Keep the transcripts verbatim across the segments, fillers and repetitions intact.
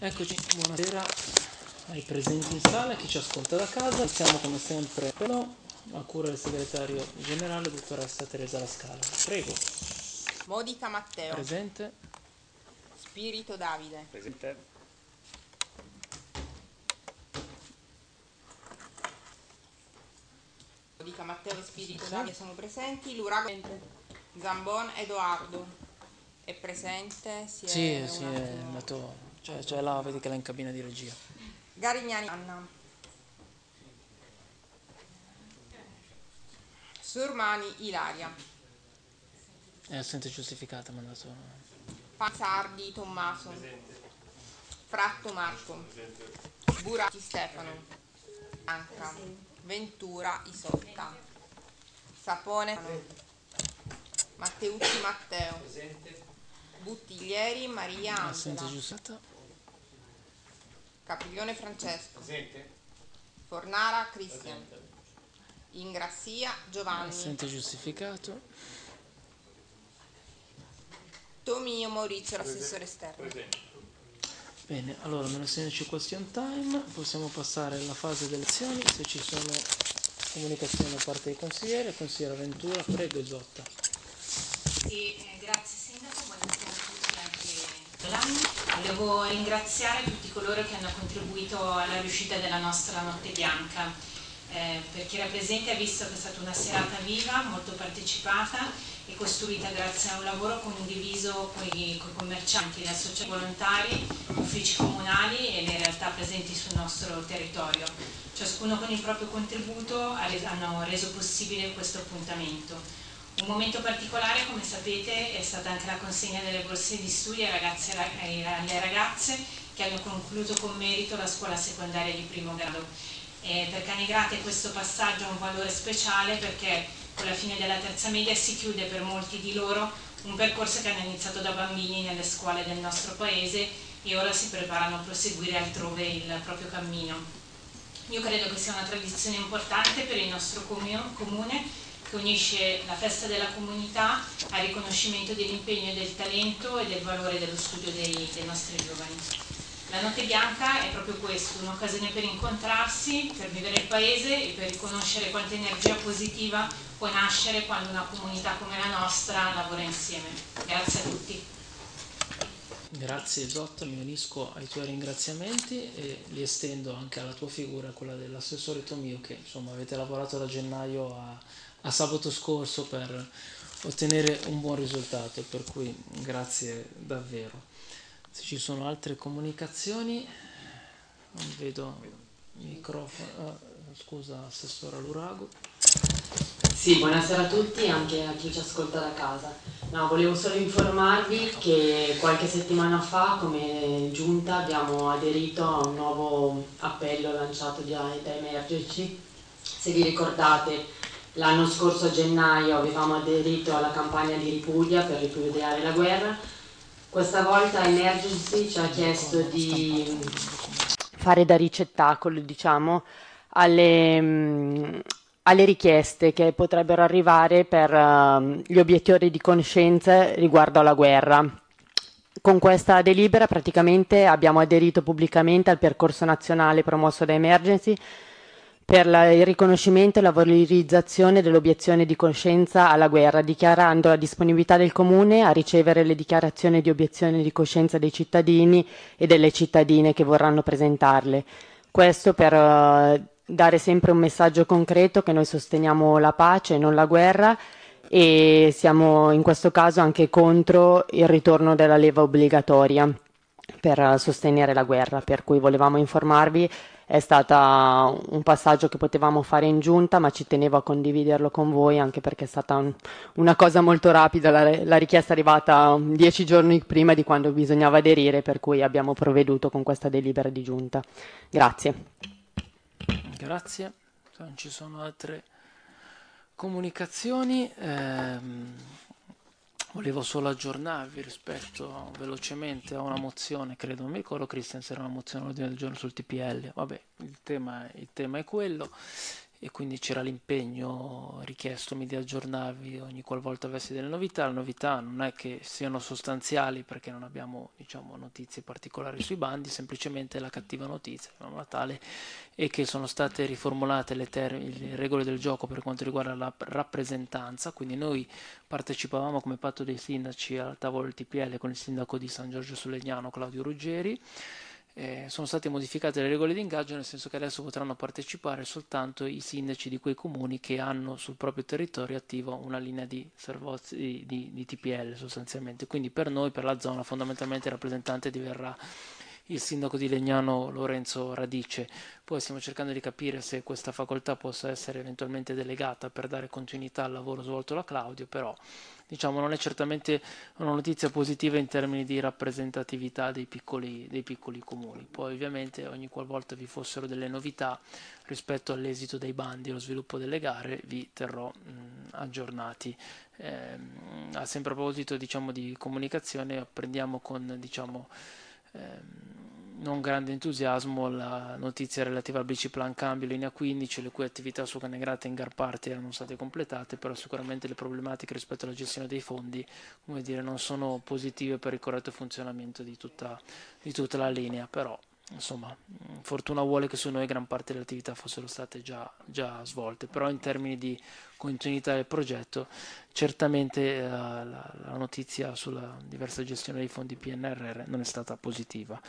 Eccoci, buonasera ai presenti in sala e chi ci ascolta da casa. Siamo come sempre a cura del segretario generale, dottoressa Teresa La Scala. Prego. Modica Matteo. Presente. Spirito Davide. Presente. Modica Matteo e Spirito Davide sono presenti. Lurago Zambon Edoardo è presente. Si Sì, è sì, un è attimo- andato, cioè, cioè là, vedi che l'ha in cabina di regia. Garignani Anna. Sormani Ilaria. È assente giustificata, mi ha dato... Panzardi Tommaso. Fratto Marco. Buracchi Stefano. Anca. Ventura Isotta. Sapone Matteucci Matteo. Buttiglieri Maria È assente Angela. giustificata. Capriglione Francesco. Fornara Cristian. Ingrassia È Giovanni. assente giustificato. Tomio Maurizio, l'assessore esterno. Bene, allora nello segnaci question time possiamo passare alla fase delle azioni. Se ci sono comunicazioni da parte dei consiglieri, consigliere Ventura, prego Isotta. Sì, eh, grazie Sindaco, buonasera a tutti anche l'anno. Volevo ringraziare tutti coloro che hanno contribuito alla riuscita della nostra Notte Bianca. Eh, per chi era presente ha visto che è stata una serata viva, molto partecipata e costruita grazie a un lavoro condiviso con i commercianti, le associazioni volontari, uffici comunali e le realtà presenti sul nostro territorio. Ciascuno con il proprio contributo ha reso, hanno reso possibile questo appuntamento. Un momento particolare, come sapete, è stata anche la consegna delle borse di studio ai ragazzi e alle ragazze che hanno concluso con merito la scuola secondaria di primo grado. E per Canigrate questo passaggio ha un valore speciale perché con la fine della terza media si chiude per molti di loro un percorso che hanno iniziato da bambini nelle scuole del nostro paese e ora si preparano a proseguire altrove il proprio cammino. Io credo che sia una tradizione importante per il nostro comune che unisce la festa della comunità al riconoscimento dell'impegno e del talento e del valore dello studio dei, dei nostri giovani. La Notte Bianca è proprio questo, un'occasione per incontrarsi, per vivere il paese e per riconoscere quanta energia positiva può nascere quando una comunità come la nostra lavora insieme. Grazie a tutti. Grazie Isotta, mi unisco ai tuoi ringraziamenti e li estendo anche alla tua figura, quella dell'assessore Tomio, che insomma avete lavorato da gennaio a, a sabato scorso per ottenere un buon risultato, per cui grazie davvero. Se ci sono altre comunicazioni, non vedo microfono, ah, scusa Assessora Lurago. Sì, buonasera a tutti, anche a chi ci ascolta da casa. No, volevo solo informarvi che qualche settimana fa come Giunta abbiamo aderito a un nuovo appello lanciato da, da Emergency. Se vi ricordate, l'anno scorso a gennaio avevamo aderito alla campagna di Ripudia per ripudiare la guerra. Questa volta Emergency ci ha chiesto di fare da ricettacolo, diciamo, alle, alle richieste che potrebbero arrivare per uh, gli obiettori di coscienza riguardo alla guerra. Con questa delibera praticamente abbiamo aderito pubblicamente al percorso nazionale promosso da Emergency per la, il riconoscimento e la valorizzazione dell'obiezione di coscienza alla guerra, dichiarando la disponibilità del Comune a ricevere le dichiarazioni di obiezione di coscienza dei cittadini e delle cittadine che vorranno presentarle. Questo per uh, dare sempre un messaggio concreto che noi sosteniamo la pace e non la guerra e siamo in questo caso anche contro il ritorno della leva obbligatoria per uh, sostenere la guerra, per cui volevamo informarvi. È stato un passaggio che potevamo fare in giunta, ma ci tenevo a condividerlo con voi anche perché è stata un, una cosa molto rapida, la, la richiesta è arrivata dieci giorni prima di quando bisognava aderire, per cui abbiamo provveduto con questa delibera di giunta. Grazie. Grazie, se non ci sono altre comunicazioni, ehm, volevo solo aggiornarvi rispetto velocemente a una mozione, credo, non mi ricordo Christian se era una mozione all'ordine del giorno sul T P L, vabbè, il tema, il tema è quello. e quindi c'era l'impegno richiestomi di aggiornarvi ogni qualvolta avessi delle novità. Le novità non è che siano sostanziali perché non abbiamo, diciamo, notizie particolari sui bandi, semplicemente la cattiva notizia, chiamiamola tale, è che sono state riformulate le, ter- le regole del gioco per quanto riguarda la rappresentanza, quindi noi partecipavamo come patto dei sindaci al tavolo del T P L con il sindaco di San Giorgio sul Legnano, Claudio Ruggeri. Eh, sono state modificate le regole di ingaggio, nel senso che adesso potranno partecipare soltanto i sindaci di quei comuni che hanno sul proprio territorio attiva una linea di, servoz- di, di, di T P L sostanzialmente. Quindi per noi, per la zona, fondamentalmente il rappresentante diverrà il sindaco di Legnano Lorenzo Radice. Poi stiamo cercando di capire se questa facoltà possa essere eventualmente delegata per dare continuità al lavoro svolto da Claudio, però diciamo non è certamente una notizia positiva in termini di rappresentatività dei piccoli, dei piccoli comuni. Poi ovviamente ogni qualvolta vi fossero delle novità rispetto all'esito dei bandi e allo sviluppo delle gare vi terrò mh, aggiornati. Eh, sempre a proposito, diciamo, di comunicazione, apprendiamo con, diciamo, ehm, non grande entusiasmo la notizia relativa al B C Plan Cambio linea quindici, le cui attività su Canegrate e in Garparti erano state completate, però sicuramente le problematiche rispetto alla gestione dei fondi, come dire, non sono positive per il corretto funzionamento di tutta, di tutta la linea, però insomma, fortuna vuole che su noi gran parte delle attività fossero state già, già svolte, però in termini di continuità del progetto certamente eh, la, la notizia sulla diversa gestione dei fondi P N R R non è stata positiva.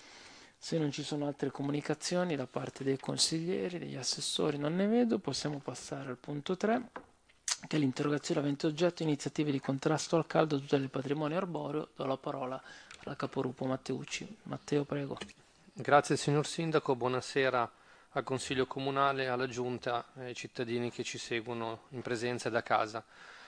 Se non ci sono altre comunicazioni da parte dei consiglieri, degli assessori, non ne vedo, possiamo passare al punto tre, che è l'interrogazione avente oggetto iniziative di contrasto al caldo a tutela del patrimonio arboreo. Do la parola alla capolupo Matteucci. Matteo, prego. Grazie signor Sindaco, buonasera al Consiglio Comunale, alla Giunta e ai cittadini che ci seguono in presenza e da casa.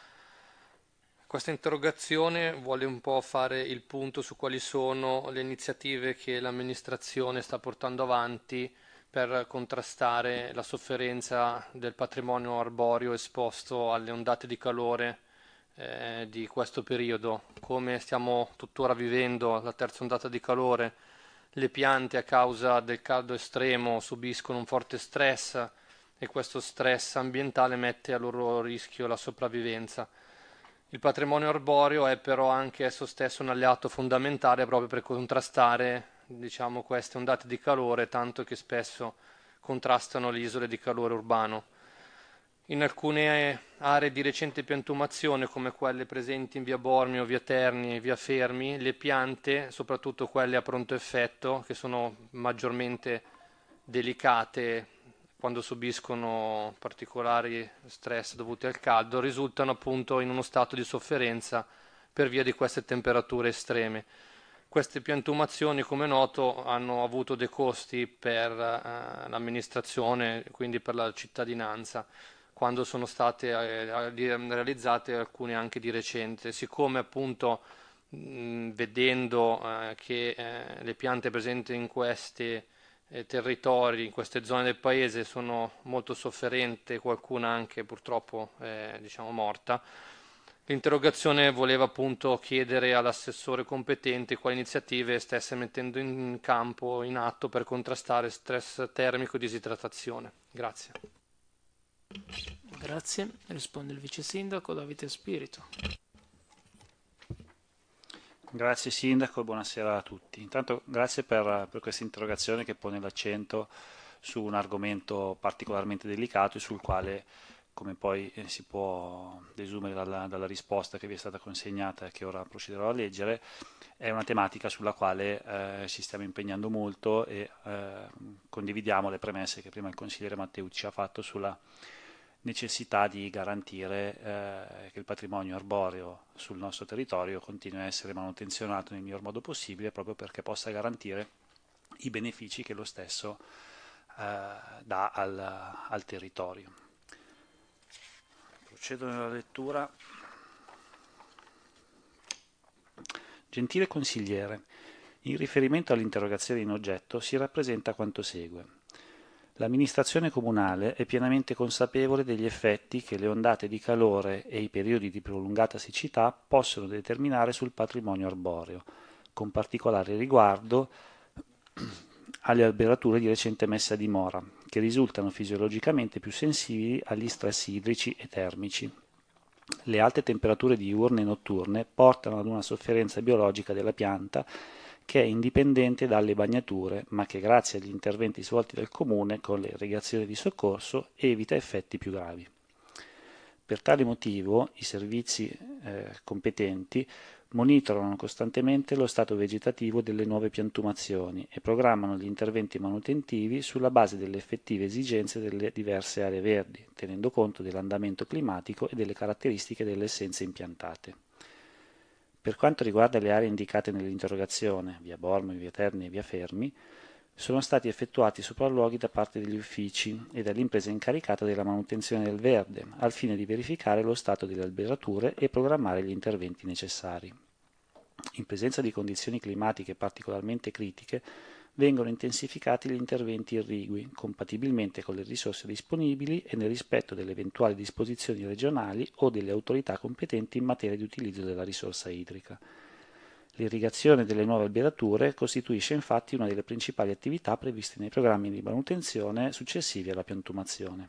Questa interrogazione vuole un po' fare il punto su quali sono le iniziative che l'amministrazione sta portando avanti per contrastare la sofferenza del patrimonio arboreo esposto alle ondate di calore eh, di questo periodo. Come stiamo tuttora vivendo la terza ondata di calore, le piante a causa del caldo estremo subiscono un forte stress e questo stress ambientale mette a loro rischio la sopravvivenza. Il patrimonio arboreo è però anche esso stesso un alleato fondamentale proprio per contrastare, diciamo, queste ondate di calore, tanto che spesso contrastano le isole di calore urbano. In alcune aree di recente piantumazione, come quelle presenti in via Bormio, via Terni e via Fermi, le piante, soprattutto quelle a pronto effetto, che sono maggiormente delicate quando subiscono particolari stress dovuti al caldo, risultano appunto in uno stato di sofferenza per via di queste temperature estreme. Queste piantumazioni, come noto, hanno avuto dei costi per eh, l'amministrazione, quindi per la cittadinanza, quando sono state eh, realizzate alcune anche di recente. Siccome appunto mh, vedendo eh, che eh, le piante presenti in questi eh, territori, in queste zone del paese sono molto sofferenti, qualcuna anche purtroppo eh, diciamo morta, l'interrogazione voleva appunto chiedere all'assessore competente quali iniziative stesse mettendo in campo, in atto per contrastare stress termico e disidratazione. Grazie. Grazie. Risponde il vice sindaco Davide Spirito. Grazie Sindaco e buonasera a tutti. Intanto grazie per, per questa interrogazione che pone l'accento su un argomento particolarmente delicato e sul quale, come poi eh, si può desumere dalla, dalla risposta che vi è stata consegnata e che ora procederò a leggere, è una tematica sulla quale eh, ci stiamo impegnando molto e eh, condividiamo le premesse che prima il consigliere Matteucci ha fatto sulla necessità di garantire eh, che il patrimonio arboreo sul nostro territorio continui a essere manutenzionato nel miglior modo possibile, proprio perché possa garantire i benefici che lo stesso eh, dà al, al territorio. Procedo nella lettura. Gentile consigliere, in riferimento all'interrogazione in oggetto si rappresenta quanto segue. L'amministrazione comunale è pienamente consapevole degli effetti che le ondate di calore e i periodi di prolungata siccità possono determinare sul patrimonio arboreo, con particolare riguardo alle alberature di recente messa a dimora, che risultano fisiologicamente più sensibili agli stress idrici e termici. Le alte temperature diurne e notturne portano ad una sofferenza biologica della pianta che è indipendente dalle bagnature, ma che grazie agli interventi svolti dal Comune con le irrigazioni di soccorso evita effetti più gravi. Per tale motivo i servizi eh, competenti monitorano costantemente lo stato vegetativo delle nuove piantumazioni e programmano gli interventi manutentivi sulla base delle effettive esigenze delle diverse aree verdi, tenendo conto dell'andamento climatico e delle caratteristiche delle essenze impiantate. Per quanto riguarda le aree indicate nell'interrogazione, via Bormio, via Terni e via Fermi, sono stati effettuati sopralluoghi da parte degli uffici e dall'impresa incaricata della manutenzione del verde, al fine di verificare lo stato delle alberature e programmare gli interventi necessari. In presenza di condizioni climatiche particolarmente critiche, vengono intensificati gli interventi irrigui, compatibilmente con le risorse disponibili e nel rispetto delle eventuali disposizioni regionali o delle autorità competenti in materia di utilizzo della risorsa idrica. L'irrigazione delle nuove alberature costituisce infatti una delle principali attività previste nei programmi di manutenzione successivi alla piantumazione.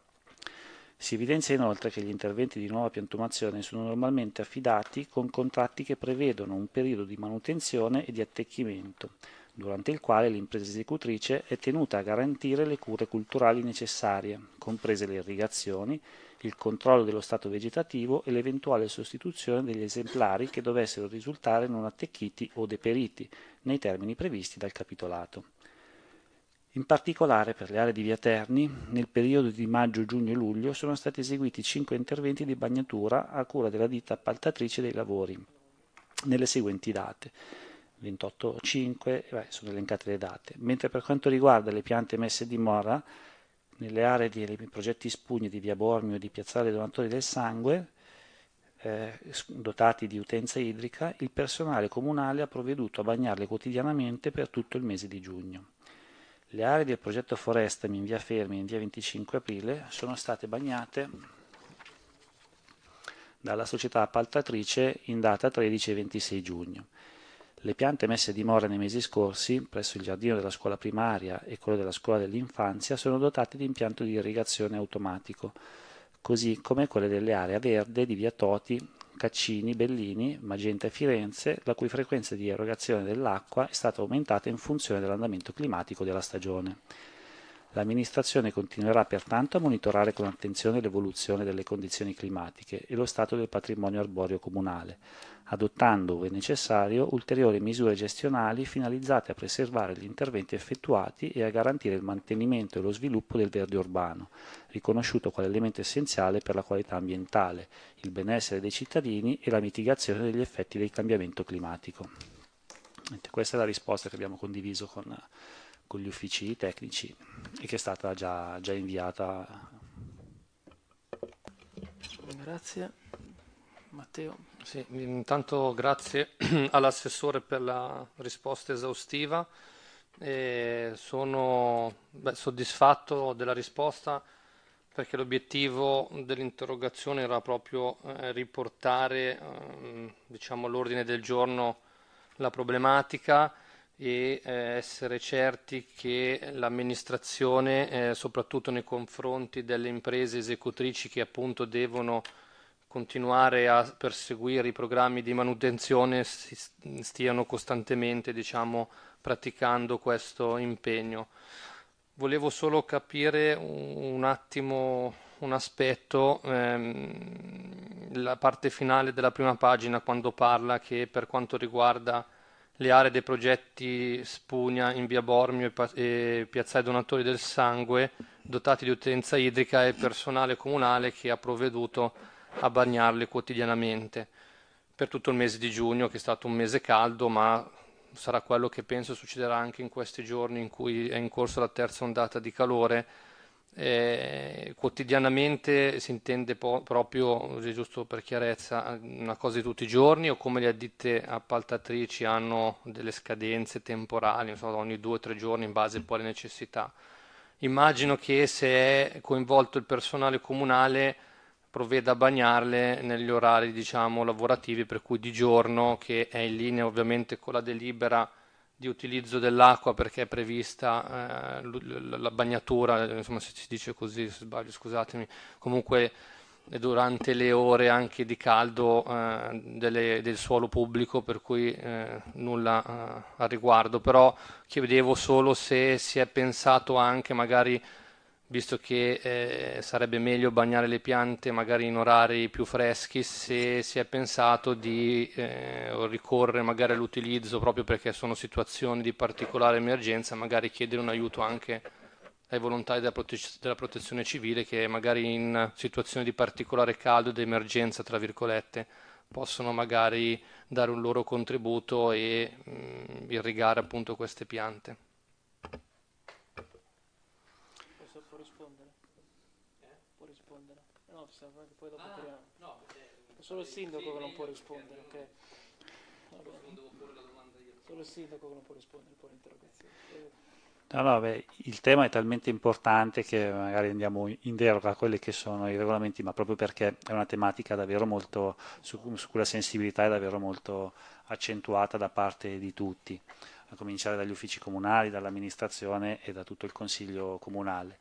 Si evidenzia inoltre che gli interventi di nuova piantumazione sono normalmente affidati con contratti che prevedono un periodo di manutenzione e di attecchimento, durante il quale l'impresa esecutrice è tenuta a garantire le cure culturali necessarie, comprese le irrigazioni, il controllo dello stato vegetativo e l'eventuale sostituzione degli esemplari che dovessero risultare non attecchiti o deperiti, nei termini previsti dal capitolato. In particolare per le aree di via Terni, nel periodo di maggio, giugno e luglio sono stati eseguiti cinque interventi di bagnatura a cura della ditta appaltatrice dei lavori, nelle seguenti date. ventotto cinque, beh, sono elencate le date, mentre per quanto riguarda le piante messe a dimora, nelle aree dei progetti Spugni di via Bormio e di piazzale Donatori del Sangue, eh, dotati di utenza idrica, il personale comunale ha provveduto a bagnarle quotidianamente per tutto il mese di giugno. Le aree del progetto Forestami in via Fermi e in via venticinque aprile sono state bagnate dalla società appaltatrice in data tredici e ventisei giugno. Le piante messe a dimora nei mesi scorsi, presso il giardino della scuola primaria e quello della scuola dell'infanzia, sono dotate di impianto di irrigazione automatico, così come quelle delle aree verde di via Toti, Caccini, Bellini, Magenta e Firenze, la cui frequenza di erogazione dell'acqua è stata aumentata in funzione dell'andamento climatico della stagione. L'amministrazione continuerà pertanto a monitorare con attenzione l'evoluzione delle condizioni climatiche e lo stato del patrimonio arboreo comunale, adottando, ove necessario, ulteriori misure gestionali finalizzate a preservare gli interventi effettuati e a garantire il mantenimento e lo sviluppo del verde urbano, riconosciuto quale elemento essenziale per la qualità ambientale, il benessere dei cittadini e la mitigazione degli effetti del cambiamento climatico. Questa è la risposta che abbiamo condiviso con, con gli uffici tecnici e che è stata già, già inviata. Grazie. Matteo. Sì, intanto grazie all'assessore per la risposta esaustiva. E sono beh, soddisfatto della risposta perché l'obiettivo dell'interrogazione era proprio eh, riportare eh, diciamo, all'ordine del giorno la problematica e eh, essere certi che l'amministrazione, eh, soprattutto nei confronti delle imprese esecutrici che appunto devono continuare a perseguire i programmi di manutenzione, si stiano costantemente, diciamo, praticando questo impegno. Volevo solo capire un attimo un aspetto, ehm, la parte finale della prima pagina, quando parla che per quanto riguarda le aree dei progetti Spugna in via Bormio e, pa- e Piazzale Donatori del Sangue, dotati di utenza idrica e personale comunale che ha provveduto a bagnarle quotidianamente per tutto il mese di giugno, che è stato un mese caldo, ma sarà quello che penso succederà anche in questi giorni in cui è in corso la terza ondata di calore. Eh, quotidianamente si intende po- proprio, giusto per chiarezza, una cosa di tutti i giorni, o come le addite appaltatrici hanno delle scadenze temporali, non so, ogni due o tre giorni in base poi alle necessità. Immagino che se è coinvolto il personale comunale provveda a bagnarle negli orari, diciamo, lavorativi, per cui di giorno, che è in linea ovviamente con la delibera di utilizzo dell'acqua perché è prevista eh, la bagnatura, insomma se si dice così, se sbaglio scusatemi, comunque durante le ore anche di caldo eh, delle, del suolo pubblico, per cui eh, nulla eh, a riguardo, però chiedevo solo se si è pensato anche magari, visto che eh, sarebbe meglio bagnare le piante magari in orari più freschi, se si è pensato di eh, ricorrere magari all'utilizzo, proprio perché sono situazioni di particolare emergenza, magari chiedere un aiuto anche ai volontari della, prote- della protezione civile che magari in situazioni di particolare caldo, di emergenza, tra virgolette, possono magari dare un loro contributo e mh, irrigare appunto queste piante. Posso, può rispondere? Eh? Può rispondere? No, poi dopo ah, no, è solo il sindaco che non può rispondere, ok? Solo il sindaco che non può rispondere poi all'interrogazione. No, no, beh, il tema è talmente importante che magari andiamo in deroga a quelli che sono i regolamenti, ma proprio perché è una tematica davvero molto, su, su cui la sensibilità è davvero molto accentuata da parte di tutti, a cominciare dagli uffici comunali, dall'amministrazione e da tutto il consiglio comunale.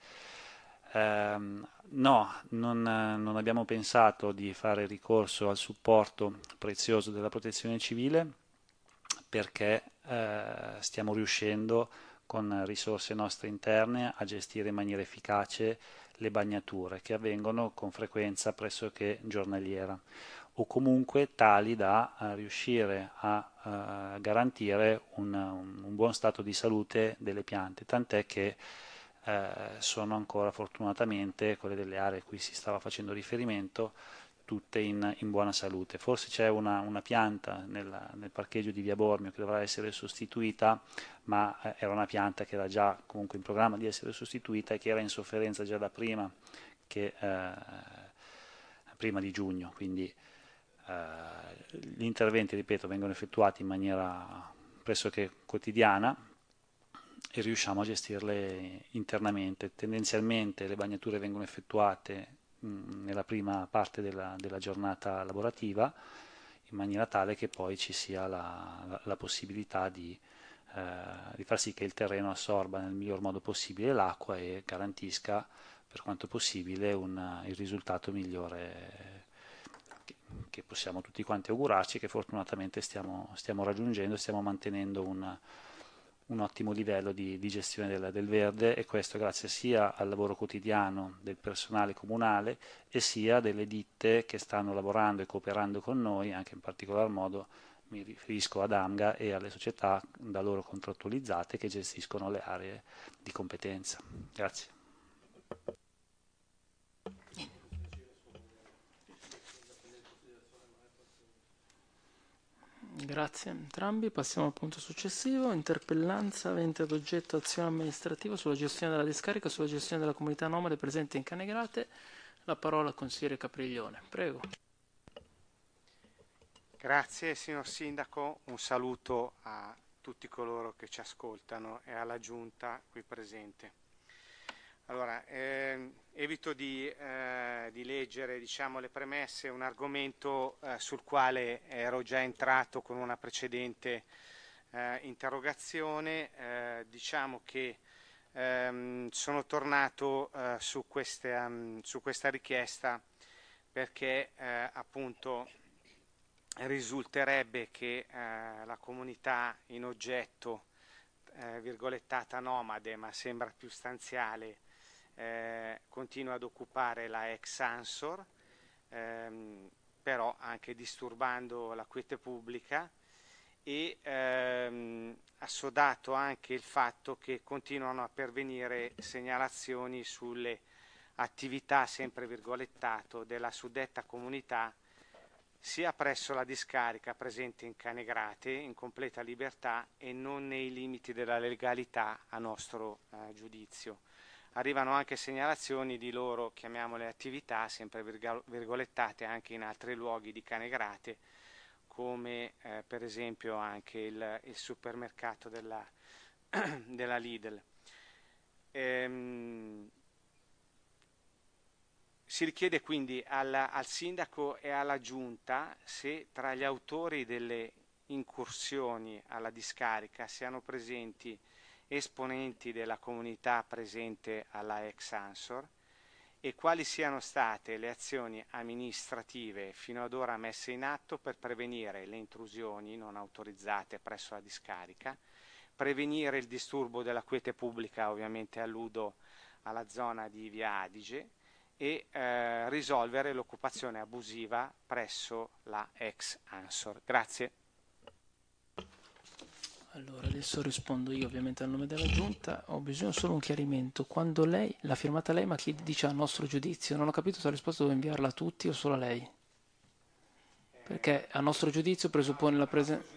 Ehm, no, non, non abbiamo pensato di fare ricorso al supporto prezioso della protezione civile perché eh, stiamo riuscendo con risorse nostre interne a gestire in maniera efficace le bagnature che avvengono con frequenza pressoché giornaliera o comunque tali da uh, riuscire a uh, garantire un, un, un buon stato di salute delle piante, tant'è che uh, sono ancora fortunatamente quelle delle aree a cui si stava facendo riferimento tutte in, in buona salute. Forse c'è una, una pianta nel, nel parcheggio di Via Bormio che dovrà essere sostituita, ma eh, era una pianta che era già comunque in programma di essere sostituita e che era in sofferenza già da prima, che, eh, prima di giugno, quindi eh, gli interventi, ripeto, vengono effettuati in maniera pressoché quotidiana e riusciamo a gestirle internamente. Tendenzialmente le bagnature vengono effettuate nella prima parte della, della giornata lavorativa in maniera tale che poi ci sia la, la, la possibilità di, eh, di far sì che il terreno assorba nel miglior modo possibile l'acqua e garantisca per quanto possibile un, il risultato migliore che, che possiamo tutti quanti augurarci, che fortunatamente stiamo, stiamo raggiungendo, stiamo mantenendo un un ottimo livello di, di gestione del, del verde, e questo grazie sia al lavoro quotidiano del personale comunale e sia delle ditte che stanno lavorando e cooperando con noi, anche in particolar modo mi riferisco ad AMGA e alle società da loro contrattualizzate che gestiscono le aree di competenza. Grazie. Grazie a entrambi. Passiamo al punto successivo. Interpellanza avente ad oggetto azione amministrativa sulla gestione della discarica, sulla gestione della comunità nomade presente in Canegrate. La parola al consigliere Capriglione. Prego. Grazie signor Sindaco, un saluto a tutti coloro che ci ascoltano e alla Giunta qui presente. Allora, eh, evito di, eh, di leggere diciamo, le premesse, un argomento eh, sul quale ero già entrato con una precedente eh, interrogazione. Eh, diciamo che ehm, sono tornato eh, su, queste, um, su questa richiesta perché eh, appunto risulterebbe che eh, la comunità in oggetto, eh, virgolettata nomade, ma sembra più stanziale, eh, continua ad occupare la ex Ansor, ehm, però anche disturbando la quiete pubblica e ehm, assodato anche il fatto che continuano a pervenire segnalazioni sulle attività, sempre virgolettato, della suddetta comunità sia presso la discarica presente in Canegrate in completa libertà e non nei limiti della legalità a nostro eh, giudizio. Arrivano anche segnalazioni di loro, chiamiamole attività, sempre virgolettate anche in altri luoghi di Canegrate, come eh, per esempio anche il, il supermercato della, della Lidl. Ehm, Si richiede quindi al, al Sindaco e alla Giunta se tra gli autori delle incursioni alla discarica siano presenti esponenti della comunità presente alla ex Ansor e quali siano state le azioni amministrative fino ad ora messe in atto per prevenire le intrusioni non autorizzate presso la discarica, prevenire il disturbo della quiete pubblica, ovviamente alludo alla zona di Via Adige, e eh, risolvere l'occupazione abusiva presso la ex Ansor. Grazie. Allora, adesso rispondo io ovviamente al nome della giunta. Ho bisogno solo un chiarimento. Quando lei, l'ha firmata lei, ma chi dice a nostro giudizio? Non ho capito se la risposta devo inviarla a tutti o solo a lei. Perché a nostro giudizio presuppone la presenza...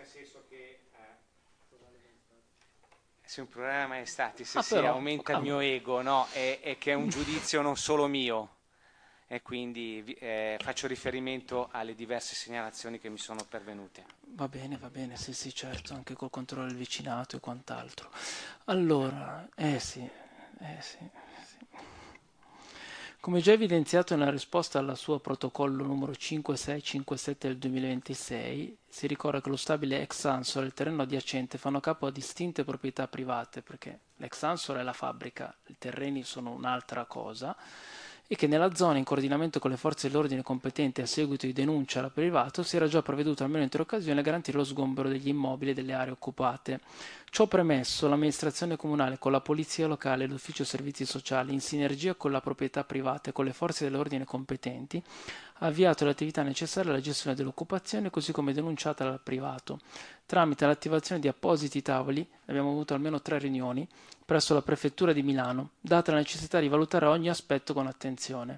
Se un problema maestati, se Ah, si però, aumenta ah, il mio ego, no, è, è che è un giudizio non solo mio e quindi eh, faccio riferimento alle diverse segnalazioni che mi sono pervenute. Va bene, va bene, sì, sì, certo, anche col controllo del vicinato e quant'altro. Allora, eh sì, eh sì, sì. Come già evidenziato nella risposta al suo protocollo numero cinque sei cinque sette del duemilaventisei, si ricorda che lo stabile ex Ansor e il terreno adiacente fanno capo a distinte proprietà private, perché l'ex Ansor è la fabbrica, i terreni sono un'altra cosa, e che nella zona, in coordinamento con le forze dell'ordine competenti a seguito di denuncia alla privato, si era già provveduto almeno in tre occasioni a garantire lo sgombero degli immobili e delle aree occupate. Ciò premesso, l'amministrazione comunale con la polizia locale e l'ufficio servizi sociali, in sinergia con la proprietà privata e con le forze dell'ordine competenti, ha avviato le attività necessarie alla gestione dell'occupazione, così come denunciata dal privato, tramite l'attivazione di appositi tavoli, abbiamo avuto almeno tre riunioni, presso la Prefettura di Milano, data la necessità di valutare ogni aspetto con attenzione.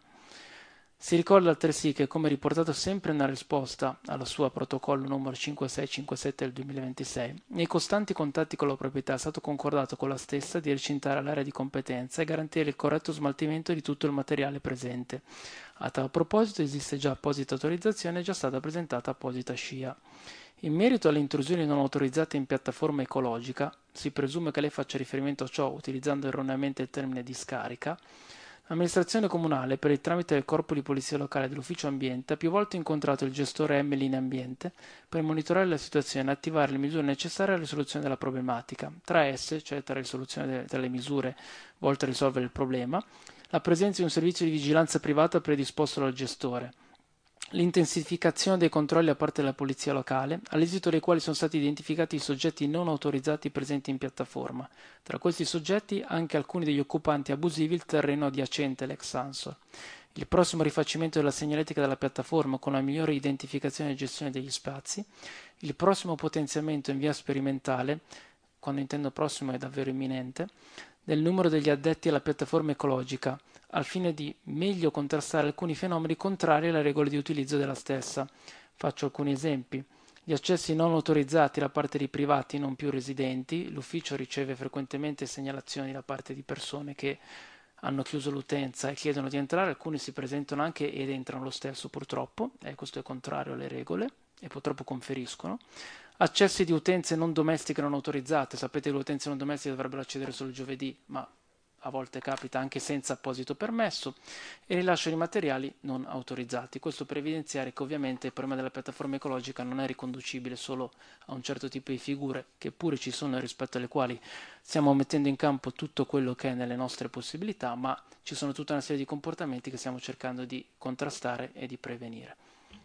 Si ricorda altresì che, come riportato sempre nella risposta alla sua protocollo numero cinque sei cinque sette del duemilaventisei, nei costanti contatti con la proprietà è stato concordato con la stessa di recintare l'area di competenza e garantire il corretto smaltimento di tutto il materiale presente. A tal proposito esiste già apposita autorizzazione e è già stata presentata apposita scia. In merito alle intrusioni non autorizzate in piattaforma ecologica, si presume che lei faccia riferimento a ciò utilizzando erroneamente il termine discarica. L'amministrazione comunale, per il tramite del corpo di polizia locale e dell'ufficio ambiente, ha più volte incontrato il gestore M Linea Ambiente per monitorare la situazione e attivare le misure necessarie alla risoluzione della problematica. Tra esse, cioè tra la risoluzione delle misure volte a risolvere il problema, la presenza di un servizio di vigilanza privata predisposto dal gestore, l'intensificazione dei controlli da parte della polizia locale, all'esito dei quali sono stati identificati i soggetti non autorizzati presenti in piattaforma. Tra questi soggetti anche alcuni degli occupanti abusivi il terreno adiacente l'ex Ansor. Il prossimo rifacimento della segnaletica della piattaforma con la migliore identificazione e gestione degli spazi, il prossimo potenziamento in via sperimentale, quando intendo prossimo è davvero imminente, del numero degli addetti alla piattaforma ecologica, al fine di meglio contrastare alcuni fenomeni contrari alle regole di utilizzo della stessa. Faccio alcuni esempi. Gli accessi non autorizzati da parte di privati non più residenti. L'ufficio riceve frequentemente segnalazioni da parte di persone che hanno chiuso l'utenza e chiedono di entrare, alcuni si presentano anche ed entrano lo stesso purtroppo, e questo è contrario alle regole e purtroppo conferiscono. Accessi di utenze non domestiche non autorizzate, sapete che le utenze non domestiche dovrebbero accedere solo il giovedì, ma a volte capita anche senza apposito permesso, e rilascio di materiali non autorizzati. Questo per evidenziare che ovviamente il problema della piattaforma ecologica non è riconducibile solo a un certo tipo di figure, che pure ci sono e rispetto alle quali stiamo mettendo in campo tutto quello che è nelle nostre possibilità, ma ci sono tutta una serie di comportamenti che stiamo cercando di contrastare e di prevenire.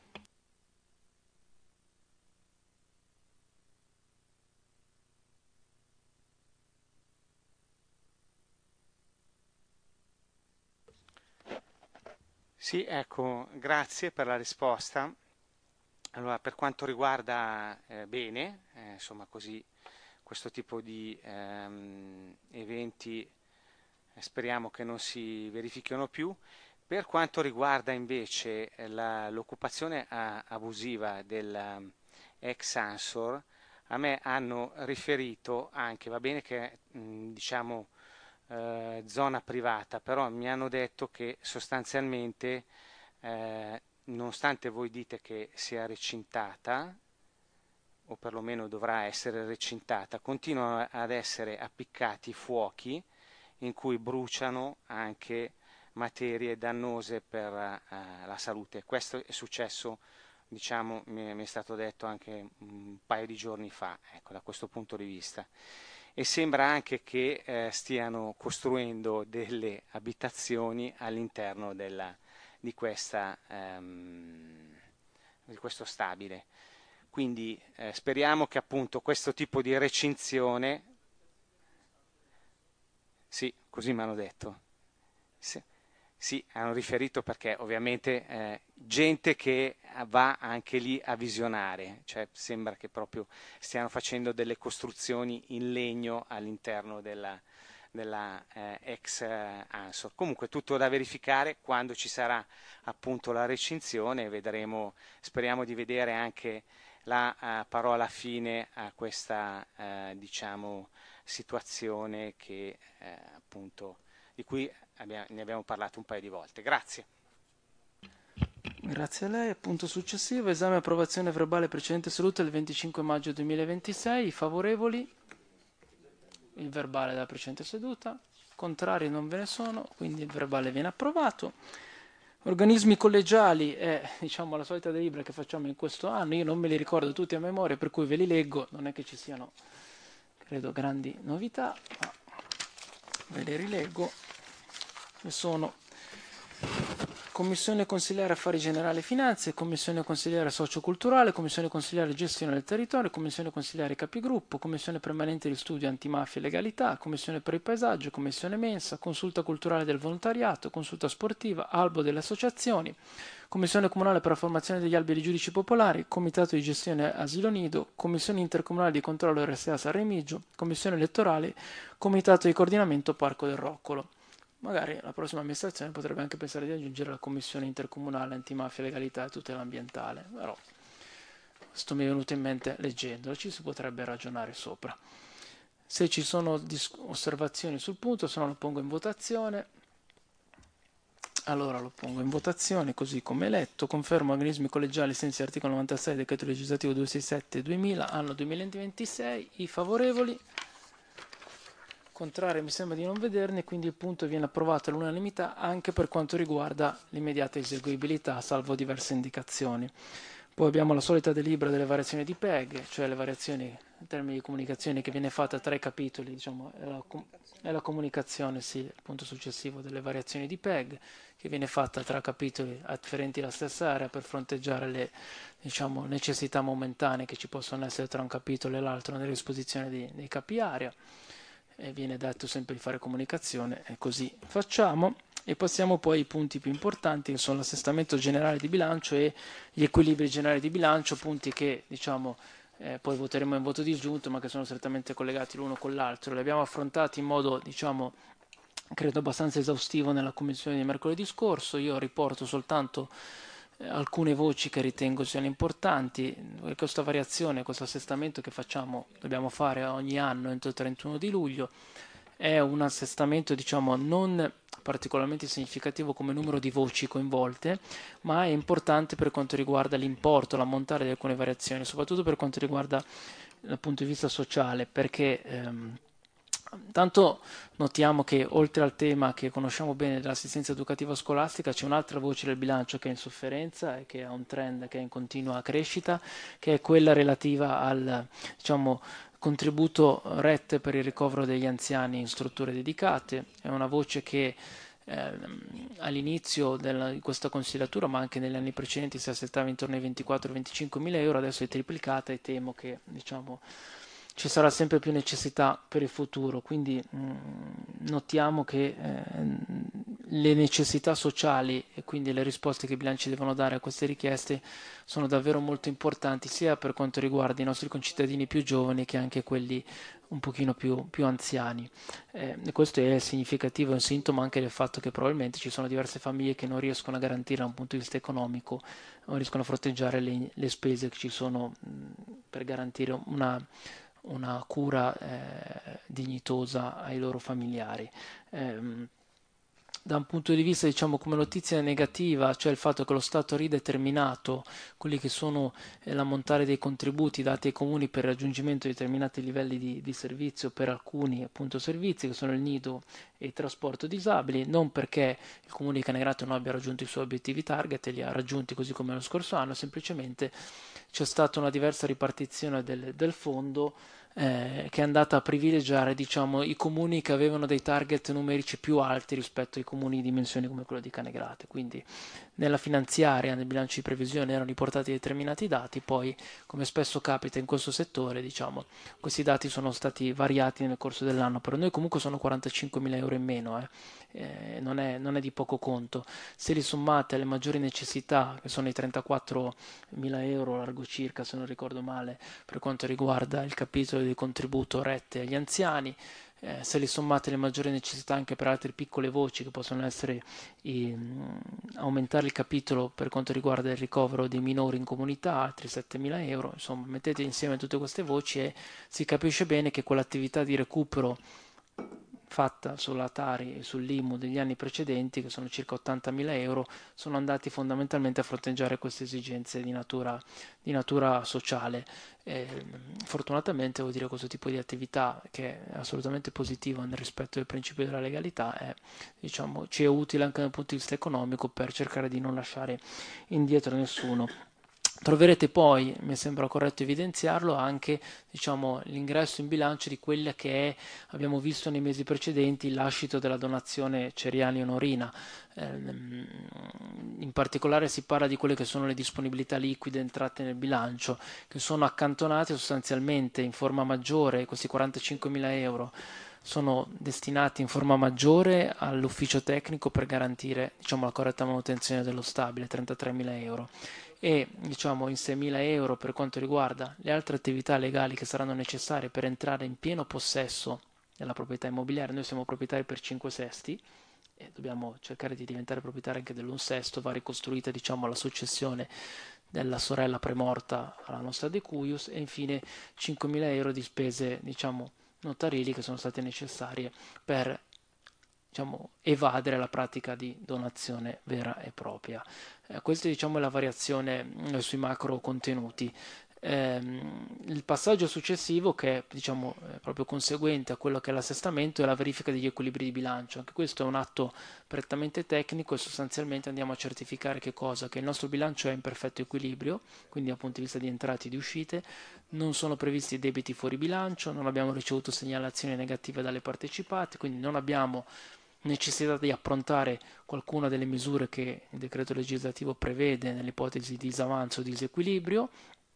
Sì, ecco, grazie per la risposta. Allora, per quanto riguarda eh, bene, eh, insomma, così questo tipo di ehm, eventi eh, speriamo che non si verifichino più. Per quanto riguarda invece eh, la, l'occupazione a, abusiva dell'ex um, Ansor, a me hanno riferito anche, va bene che mh, diciamo Eh, zona privata, però mi hanno detto che sostanzialmente, eh, nonostante voi dite che sia recintata, o perlomeno dovrà essere recintata, continuano ad essere appiccati fuochi in cui bruciano anche materie dannose per eh, la salute. Questo è successo diciamo, mi, mi è stato detto anche un paio di giorni fa, ecco, da questo punto di vista. E sembra anche che eh, stiano costruendo delle abitazioni all'interno della, di, questa, ehm, di questo stabile. Quindi eh, speriamo che appunto questo tipo di recinzione, sì, così mi hanno detto, sì, sì, hanno riferito perché ovviamente eh, gente che va anche lì a visionare, cioè sembra che proprio stiano facendo delle costruzioni in legno all'interno della, della eh, ex eh, Ansor. Comunque tutto da verificare quando ci sarà appunto la recinzione, vedremo, speriamo di vedere anche la uh, parola fine a questa uh, diciamo situazione che uh, appunto di cui abbiamo, ne abbiamo parlato un paio di volte. Grazie. Grazie a lei. Punto successivo, esame e approvazione verbale precedente seduta del venticinque maggio duemilaventisei. I favorevoli? Il verbale della precedente seduta. Contrari non ve ne sono, quindi il verbale viene approvato. Organismi collegiali è, diciamo, la solita delibera che facciamo in questo anno. Io non me li ricordo tutti a memoria, per cui ve li leggo. Non è che ci siano, credo, grandi novità, ma ve le rileggo. E sono Commissione Consiliare Affari Generali e Finanze, Commissione Consiliare Socioculturale, Commissione Consiliare Gestione del Territorio, Commissione Consiliare Capigruppo, Commissione Permanente di Studio Antimafia e Legalità, Commissione per il Paesaggio, Commissione Mensa, Consulta Culturale del Volontariato, Consulta Sportiva, Albo delle Associazioni, Commissione Comunale per la Formazione degli Albi dei Giudici Popolari, Comitato di Gestione Asilo Nido, Commissione Intercomunale di Controllo R S A San Remigio, Commissione Elettorale, Comitato di Coordinamento Parco del Roccolo. Magari la prossima amministrazione potrebbe anche pensare di aggiungere la Commissione Intercomunale Antimafia, Legalità e Tutela Ambientale, però questo mi è venuto in mente leggendolo, ci si potrebbe ragionare sopra. Se ci sono osservazioni sul punto, se no lo pongo in votazione. Allora lo pongo in votazione così come letto. Confermo organismi collegiali senza articolo novantasei decreto legislativo duecentosessantasette duemila, anno duemilaventisei. I favorevoli? Contrario mi sembra di non vederne, quindi il punto viene approvato all'unanimità anche per quanto riguarda l'immediata eseguibilità, salvo diverse indicazioni. Poi abbiamo la solita delibera delle variazioni di P E G, cioè le variazioni in termini di comunicazione che viene fatta tra i capitoli, diciamo, è la, è la comunicazione, sì, il punto successivo delle variazioni di P E G, che viene fatta tra capitoli afferenti alla stessa area per fronteggiare le, diciamo, necessità momentanee che ci possono essere tra un capitolo e l'altro nelle disposizioni dei, dei capi area. E viene detto sempre di fare comunicazione e così facciamo. E passiamo poi ai punti più importanti, che sono l'assestamento generale di bilancio e gli equilibri generali di bilancio, punti che diciamo eh, poi voteremo in voto disgiunto ma che sono strettamente collegati l'uno con l'altro. Li abbiamo affrontati in modo diciamo credo abbastanza esaustivo nella commissione di mercoledì scorso. Io riporto soltanto alcune voci che ritengo siano importanti. Questa variazione, questo assestamento che facciamo, dobbiamo fare ogni anno entro il trentuno di luglio, è un assestamento diciamo non particolarmente significativo come numero di voci coinvolte, ma è importante per quanto riguarda l'importo, l'ammontare di alcune variazioni, soprattutto per quanto riguarda dal punto di vista sociale, perché ehm, Tanto notiamo che oltre al tema che conosciamo bene dell'assistenza educativa scolastica c'è un'altra voce del bilancio che è in sofferenza e che ha un trend che è in continua crescita, che è quella relativa al diciamo, contributo R E T per il ricovero degli anziani in strutture dedicate. È una voce che eh, all'inizio della, di questa consigliatura, ma anche negli anni precedenti, si assettava intorno ai ventiquattro venticinque mila euro, adesso è triplicata e temo che diciamo, ci sarà sempre più necessità per il futuro, quindi mh, notiamo che eh, le necessità sociali e quindi le risposte che i bilanci devono dare a queste richieste sono davvero molto importanti, sia per quanto riguarda i nostri concittadini più giovani che anche quelli un pochino più, più anziani. Eh, e questo è significativo, è un sintomo anche del fatto che probabilmente ci sono diverse famiglie che non riescono a garantire da un punto di vista economico, non riescono a fronteggiare le, le spese che ci sono mh, per garantire una una cura eh, dignitosa ai loro familiari. Eh, da un punto di vista, diciamo, come notizia negativa, cioè il fatto che lo Stato ha rideterminato quelli che sono eh, l'ammontare dei contributi dati ai comuni per il raggiungimento di determinati livelli di, di servizio per alcuni appunto servizi che sono il nido e il trasporto disabili, non perché il comune di Canegrato non abbia raggiunto i suoi obiettivi target e li ha raggiunti così come lo scorso anno, semplicemente c'è stata una diversa ripartizione del, del fondo eh, che è andata a privilegiare, diciamo, i comuni che avevano dei target numerici più alti rispetto ai comuni di dimensioni come quello di Canegrate. Quindi nella finanziaria, nel bilancio di previsione erano riportati determinati dati, poi come spesso capita in questo settore, diciamo, questi dati sono stati variati nel corso dell'anno. Per noi comunque sono quarantacinquemila euro in meno, eh. Eh, non è, non è di poco conto. Se li sommate alle maggiori necessità, che sono i trentaquattromila euro largo circa, se non ricordo male, per quanto riguarda il capitolo di contributo rette agli anziani, eh, se li sommate le maggiori necessità anche per altre piccole voci che possono essere i, mh, aumentare il capitolo per quanto riguarda il ricovero dei minori in comunità, altri settemila euro, insomma mettete insieme tutte queste voci e si capisce bene che quell'attività di recupero fatta sulla Tari e sull'I M U degli anni precedenti, che sono circa ottantamila euro, sono andati fondamentalmente a fronteggiare queste esigenze di natura, di natura sociale. E, fortunatamente, vuol dire, questo tipo di attività, che è assolutamente positiva nel rispetto del principio della legalità, è, diciamo, ci è utile anche dal punto di vista economico per cercare di non lasciare indietro nessuno. Troverete poi, mi sembra corretto evidenziarlo, anche, diciamo, l'ingresso in bilancio di quella che è, abbiamo visto nei mesi precedenti, il lascito della donazione Ceriani Onorina. In particolare si parla di quelle che sono le disponibilità liquide entrate nel bilancio, che sono accantonate sostanzialmente in forma maggiore, questi quarantacinquemila euro sono destinati in forma maggiore all'ufficio tecnico per garantire, diciamo, la corretta manutenzione dello stabile, trentatremila euro, e diciamo in seimila euro per quanto riguarda le altre attività legali che saranno necessarie per entrare in pieno possesso della proprietà immobiliare. Noi siamo proprietari per cinque sesti e dobbiamo cercare di diventare proprietari anche dell'un sesto. Va ricostruita, diciamo, la successione della sorella premorta alla nostra De Cuius, e infine cinquemila euro di spese, diciamo, notarili che sono state necessarie per, diciamo, evadere la pratica di donazione vera e propria. Eh, questa, diciamo, è la variazione eh, sui macro contenuti. Ehm, il passaggio successivo, che è, diciamo, è proprio conseguente a quello che è l'assestamento, è la verifica degli equilibri di bilancio. Anche questo è un atto prettamente tecnico e sostanzialmente andiamo a certificare che cosa? Che il nostro bilancio è in perfetto equilibrio, quindi dal punto di vista di entrate e di uscite, non sono previsti debiti fuori bilancio, non abbiamo ricevuto segnalazioni negative dalle partecipate, quindi non abbiamo necessità di approntare qualcuna delle misure che il decreto legislativo prevede nell'ipotesi di disavanzo o disequilibrio,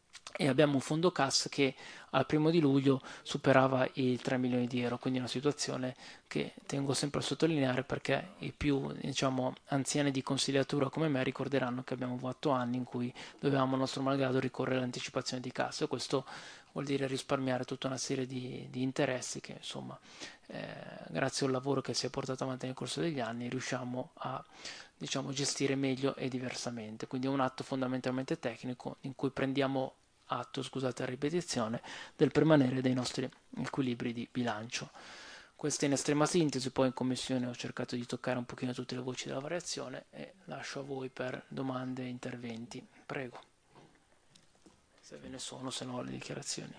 e abbiamo un fondo cassa che al primo di luglio superava i tre milioni di euro, quindi una situazione che tengo sempre a sottolineare, perché i più, diciamo, anziani di consigliatura come me ricorderanno che abbiamo fatto anni in cui dovevamo, nostro malgrado, ricorrere all'anticipazione di cassa, e questo vuol dire risparmiare tutta una serie di, di interessi che, insomma, eh, grazie al lavoro che si è portato avanti nel corso degli anni, riusciamo a, diciamo, gestire meglio e diversamente. Quindi è un atto fondamentalmente tecnico in cui prendiamo atto, scusate la ripetizione, del permanere dei nostri equilibri di bilancio. Questa in estrema sintesi. Poi in commissione ho cercato di toccare un pochino tutte le voci della variazione e lascio a voi per domande e interventi. Prego, se ve ne sono, se no le dichiarazioni.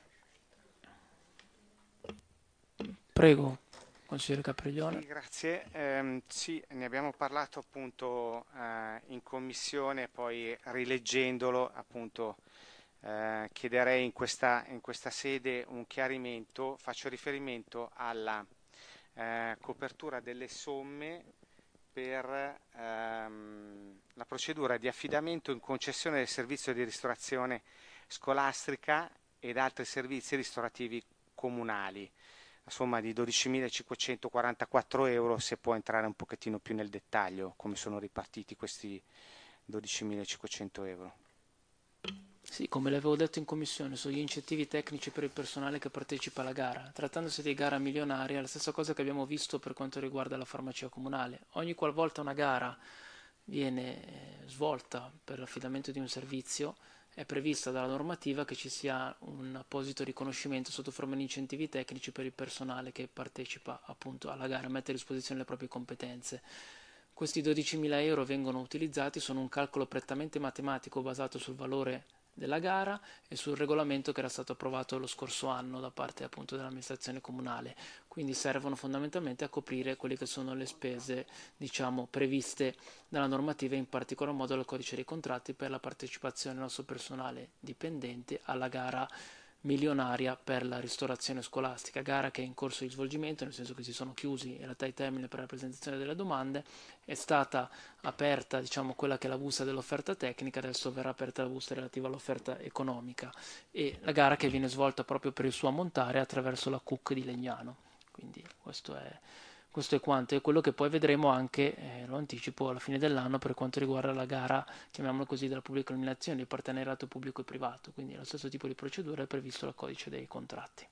Prego, consigliere Capriglione. Sì, grazie. Eh, sì, ne abbiamo parlato appunto eh, in commissione, poi rileggendolo appunto eh, chiederei in questa, in questa sede un chiarimento. Faccio riferimento alla eh, copertura delle somme per ehm, la procedura di affidamento in concessione del servizio di ristorazione scolastica ed altri servizi ristorativi comunali. La somma di dodicimilacinquecentoquarantaquattro euro, se può entrare un pochettino più nel dettaglio, come sono ripartiti questi dodicimilacinquecento euro. Sì, come le avevo detto in commissione, sono gli incentivi tecnici per il personale che partecipa alla gara. Trattandosi di gara milionaria, è la stessa cosa che abbiamo visto per quanto riguarda la farmacia comunale. Ogni qualvolta una gara viene svolta per l'affidamento di un servizio, è prevista dalla normativa che ci sia un apposito riconoscimento sotto forma di incentivi tecnici per il personale che partecipa appunto alla gara, mette a disposizione le proprie competenze. Questi dodicimila euro vengono utilizzati, sono un calcolo prettamente matematico basato sul valore della gara e sul regolamento che era stato approvato lo scorso anno da parte appunto dell'amministrazione comunale, quindi servono fondamentalmente a coprire quelle che sono le spese, diciamo, previste dalla normativa, in particolar modo dal codice dei contratti, per la partecipazione del nostro personale dipendente alla gara milionaria per la ristorazione scolastica, gara che è in corso di svolgimento, nel senso che si sono chiusi in realtà i termini per la presentazione delle domande. È stata aperta, diciamo, quella che è la busta dell'offerta tecnica, adesso verrà aperta la busta relativa all'offerta economica, e la gara che viene svolta proprio per il suo ammontare attraverso la C U C di Legnano. Quindi questo è, questo è quanto, e quello che poi vedremo anche, eh, lo anticipo, alla fine dell'anno per quanto riguarda la gara, chiamiamola così, della pubblica illuminazione, di partenariato pubblico e privato, quindi lo stesso tipo di procedura è previsto dal codice dei contratti.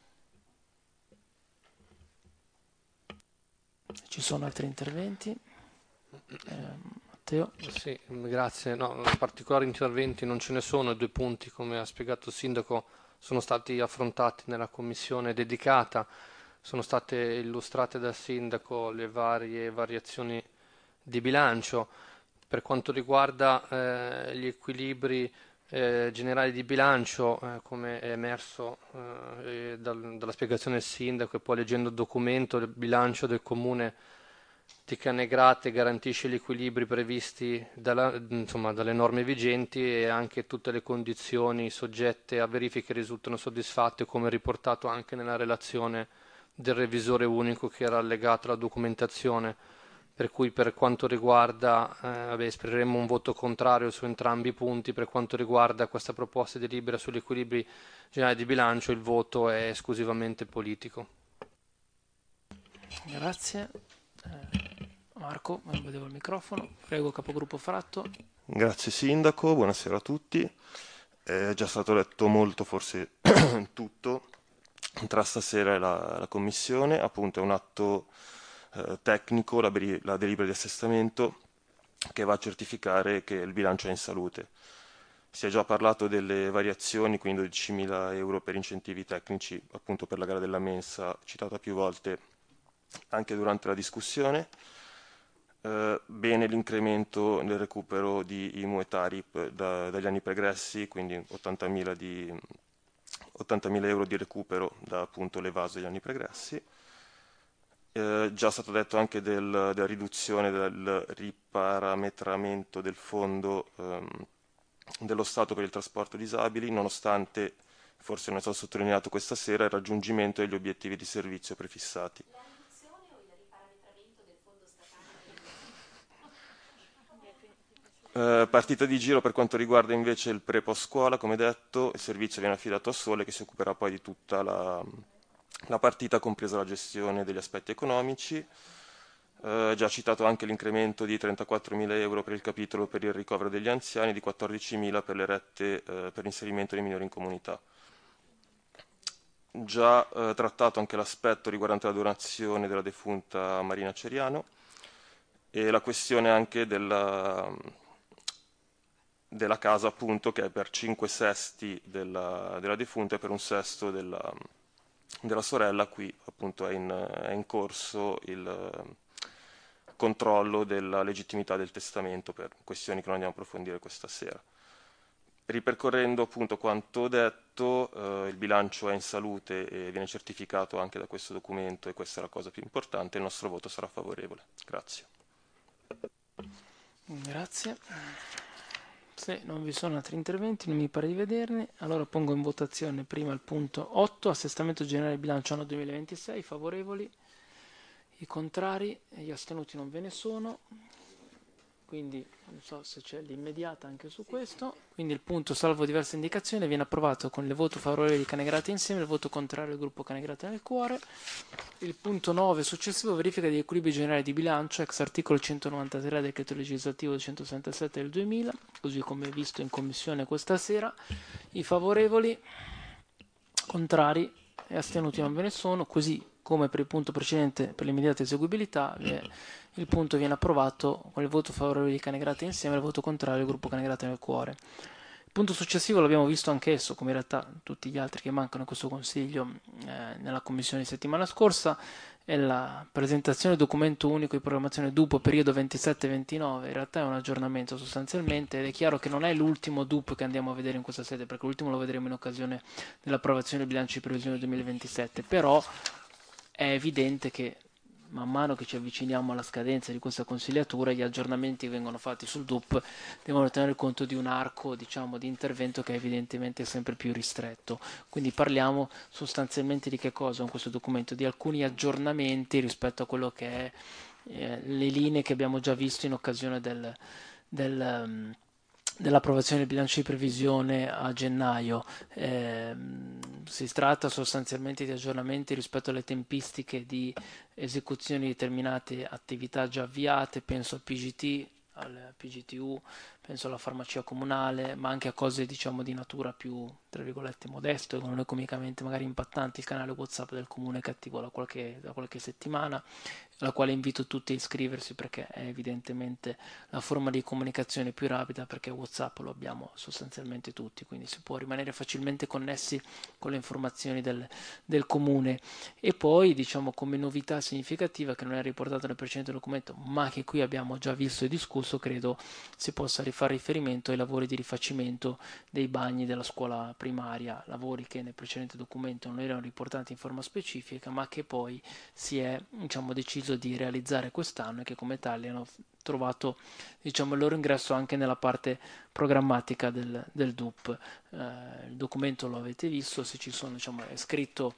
Ci sono altri interventi? Eh, Matteo? Sì, grazie. No, particolari interventi non ce ne sono, i due punti, come ha spiegato il Sindaco, sono stati affrontati nella commissione dedicata. Sono state illustrate dal Sindaco le varie variazioni di bilancio. Per quanto riguarda eh, gli equilibri eh, generali di bilancio, eh, come è emerso eh, dal, dalla spiegazione del Sindaco, e poi leggendo il documento, il bilancio del Comune di Canegrate garantisce gli equilibri previsti dalla, insomma, dalle norme vigenti, e anche tutte le condizioni soggette a verifiche risultano soddisfatte, come riportato anche nella relazione del revisore unico che era allegato alla documentazione, per cui per quanto riguarda, eh, vabbè, esprimeremo un voto contrario su entrambi i punti. Per quanto riguarda questa proposta di delibera sugli equilibri generali di bilancio, il voto è esclusivamente politico. Grazie. Eh, Marco, vedevo il microfono, prego, capogruppo Fratto. Grazie Sindaco, buonasera a tutti. È già stato letto molto, forse tutto, tra stasera e la, la Commissione. Appunto è un atto eh, tecnico, la, la delibera di assestamento, che va a certificare che il bilancio è in salute. Si è già parlato delle variazioni, quindi dodicimila euro per incentivi tecnici, appunto per la gara della mensa, citata più volte anche durante la discussione. Eh, bene l'incremento nel recupero di I M U e Tarip da, dagli anni pregressi, quindi ottantamila euro di recupero da appunto l'evaso degli anni pregressi. Eh, già stato detto anche del, della riduzione del riparametramento del fondo ehm, dello Stato per il trasporto disabili, nonostante, forse non è stato sottolineato questa sera, il raggiungimento degli obiettivi di servizio prefissati. Eh, partita di giro per quanto riguarda invece il pre-post scuola, come detto, il servizio viene affidato a Sole, che si occuperà poi di tutta la, la partita, compresa la gestione degli aspetti economici. Eh, già citato anche l'incremento di trentaquattromila euro per il capitolo per il ricovero degli anziani, di quattordicimila per le rette eh, per l'inserimento dei minori in comunità. Già eh, trattato anche l'aspetto riguardante la donazione della defunta Marina Ceriano e la questione anche della, della casa, appunto, che è per cinque sesti della, della defunta e per un sesto della, della sorella. Qui appunto è in, è in corso il controllo della legittimità del testamento, per questioni che non andiamo a approfondire questa sera. Ripercorrendo appunto quanto detto, eh, il bilancio è in salute e viene certificato anche da questo documento, e questa è la cosa più importante. Il nostro voto sarà favorevole. Grazie. Grazie. Se non vi sono altri interventi, non mi pare di vederne, allora pongo in votazione prima il punto otto, assestamento generale bilancio anno duemilaventisei, favorevoli, i contrari e gli astenuti non ve ne sono, quindi non so se c'è l'immediata anche su questo. Quindi il punto, salvo diverse indicazioni, viene approvato con il voto favorevole di Canegrate insieme e il voto contrario del gruppo Canegrate nel cuore. Il punto nove successivo, verifica degli equilibri generali di bilancio ex articolo centonovantatré del decreto legislativo duecentosessantasette del duemila, così come visto in commissione questa sera. I favorevoli, contrari e astenuti non ve ne sono, così come per il punto precedente per l'immediata eseguibilità. Il punto viene approvato con il voto favorevole di Canegrate insieme e il voto contrario del gruppo Canegrate nel cuore. punto successivo l'abbiamo visto anch'esso, come in realtà tutti gli altri che mancano in questo Consiglio eh, nella Commissione di settimana scorsa, è la presentazione del documento unico di programmazione D U P periodo ventisette ventinove. In realtà è un aggiornamento sostanzialmente, ed è chiaro che non è l'ultimo D U P che andiamo a vedere in questa sede, perché l'ultimo lo vedremo in occasione dell'approvazione del bilancio di previsione duemilaventisette, però è evidente che man mano che ci avviciniamo alla scadenza di questa consigliatura, gli aggiornamenti che vengono fatti sul D U P devono tenere conto di un arco, diciamo, di intervento che è evidentemente sempre più ristretto. Quindi parliamo sostanzialmente di che cosa in questo documento? Di alcuni aggiornamenti rispetto a quello che è eh, le linee che abbiamo già visto in occasione del, del um, dell'approvazione del bilancio di previsione a gennaio. Eh, si tratta sostanzialmente di aggiornamenti rispetto alle tempistiche di esecuzione di determinate attività già avviate, penso al P G T, al P G T U, penso alla farmacia comunale, ma anche a cose diciamo di natura più, tra virgolette, modesto e non economicamente magari impattanti, il canale WhatsApp del comune che è attivo da qualche, da qualche settimana, alla quale invito tutti a iscriversi perché è evidentemente la forma di comunicazione più rapida, perché WhatsApp lo abbiamo sostanzialmente tutti, quindi si può rimanere facilmente connessi con le informazioni del, del comune. E poi diciamo come novità significativa che non è riportata nel precedente documento ma che qui abbiamo già visto e discusso, credo si possa rifare riferimento ai lavori di rifacimento dei bagni della scuola primaria, lavori che nel precedente documento non erano riportati in forma specifica ma che poi si è diciamo deciso di realizzare quest'anno e che come tali hanno trovato diciamo il loro ingresso anche nella parte programmatica del, del D U P. Eh, il documento lo avete visto, se ci sono diciamo è scritto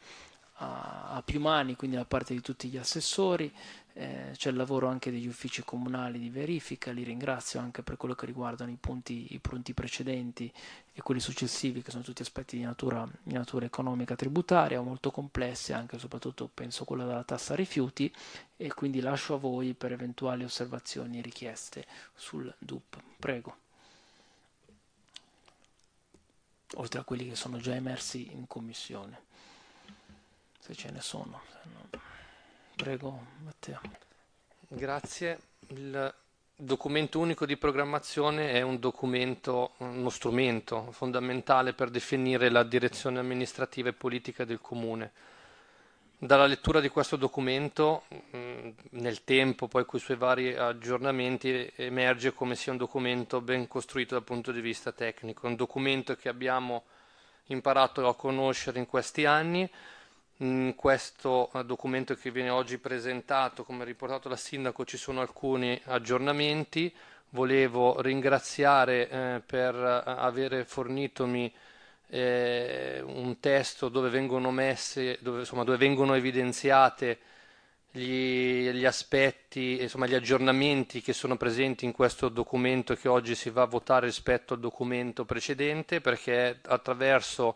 a, a più mani, quindi da parte di tutti gli assessori, eh, c'è il lavoro anche degli uffici comunali di verifica, li ringrazio anche per quello che riguardano i punti, i punti precedenti e quelli successivi che sono tutti aspetti di natura, di natura economica tributaria molto complessi, anche e soprattutto penso quello della tassa rifiuti, e quindi lascio a voi per eventuali osservazioni e richieste sul D U P. Prego. Oltre a quelli che sono già emersi in commissione, se ce ne sono. Prego, Matteo. Grazie. Il documento unico di programmazione è un documento, uno strumento fondamentale per definire la direzione amministrativa e politica del comune. Dalla lettura di questo documento, nel tempo, poi con i suoi vari aggiornamenti, emerge come sia un documento ben costruito dal punto di vista tecnico, un documento che abbiamo imparato a conoscere in questi anni. In questo documento che viene oggi presentato, come riportato dal Sindaco, ci sono alcuni aggiornamenti. Volevo ringraziare eh, per aver fornitomi eh, un testo dove vengono messe, dove, insomma, dove vengono evidenziate gli, gli aspetti, insomma, gli aggiornamenti che sono presenti in questo documento che oggi si va a votare rispetto al documento precedente, perché attraverso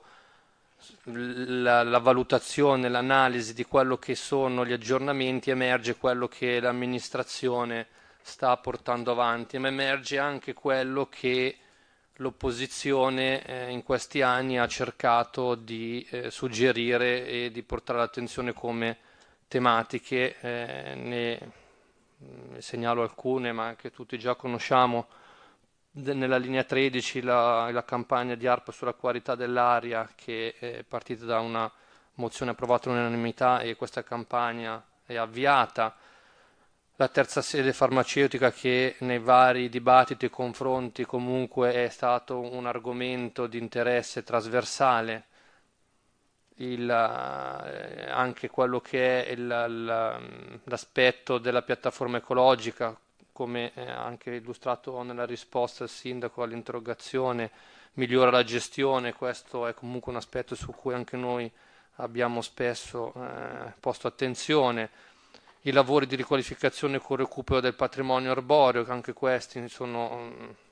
La, la valutazione, l'analisi di quello che sono gli aggiornamenti emerge quello che l'amministrazione sta portando avanti, ma emerge anche quello che l'opposizione eh, in questi anni ha cercato di eh, suggerire e di portare all'attenzione come tematiche. Eh, ne, ne segnalo alcune, ma che tutti già conosciamo. Nella linea tredici la, la campagna di ARPA sulla qualità dell'aria, che è partita da una mozione approvata all'unanimità e questa campagna è avviata. La terza sede farmaceutica, che nei vari dibattiti e confronti comunque è stato un argomento di interesse trasversale. Il, anche quello che è il, l'aspetto della piattaforma ecologica, come anche illustrato nella risposta al Sindaco all'interrogazione, migliora la gestione. Questo è comunque un aspetto su cui anche noi abbiamo spesso eh, posto attenzione. I lavori di riqualificazione con recupero del patrimonio arboreo, che anche questi sono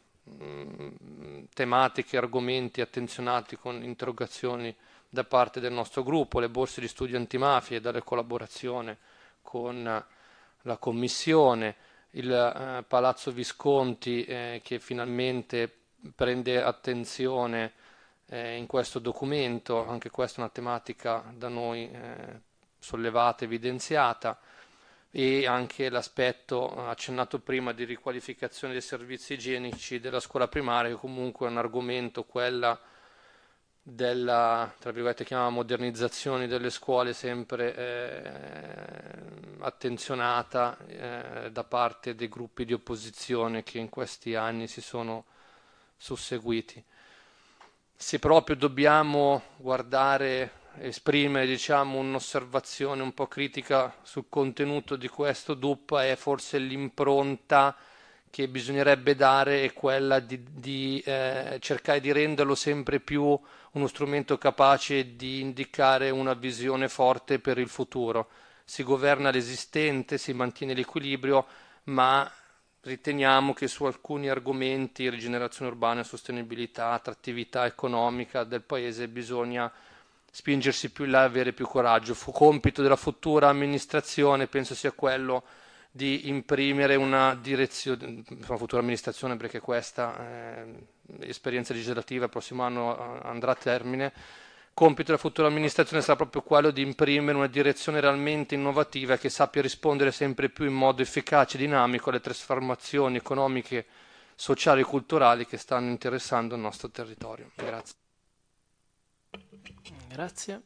um, tematiche, argomenti attenzionati con interrogazioni da parte del nostro gruppo, le borse di studio antimafia e dalla collaborazione con la Commissione. Il eh, Palazzo Visconti eh, che finalmente prende attenzione eh, in questo documento, anche questa è una tematica da noi eh, sollevata, evidenziata. e anche l'aspetto accennato prima di riqualificazione dei servizi igienici della scuola primaria, che comunque è un argomento, quella della, tra virgolette, chiamava modernizzazione delle scuole, sempre eh, attenzionata eh, da parte dei gruppi di opposizione che in questi anni si sono susseguiti. Se proprio dobbiamo guardare, esprimere, diciamo, un'osservazione un po' critica sul contenuto di questo D U P, è forse l'impronta che bisognerebbe dare è quella di, di eh, cercare di renderlo sempre più uno strumento capace di indicare una visione forte per il futuro. Si governa l'esistente, si mantiene l'equilibrio, ma riteniamo che su alcuni argomenti, rigenerazione urbana, sostenibilità, attrattività economica del paese, bisogna spingersi più in là e avere più coraggio. Fu compito della futura amministrazione, penso sia quello di imprimere una direzione, la futura amministrazione, perché questa eh, esperienza legislativa il prossimo anno andrà a termine. Compito della futura amministrazione sarà proprio quello di imprimere una direzione realmente innovativa che sappia rispondere sempre più in modo efficace e dinamico alle trasformazioni economiche, sociali e culturali che stanno interessando il nostro territorio. Grazie. Grazie.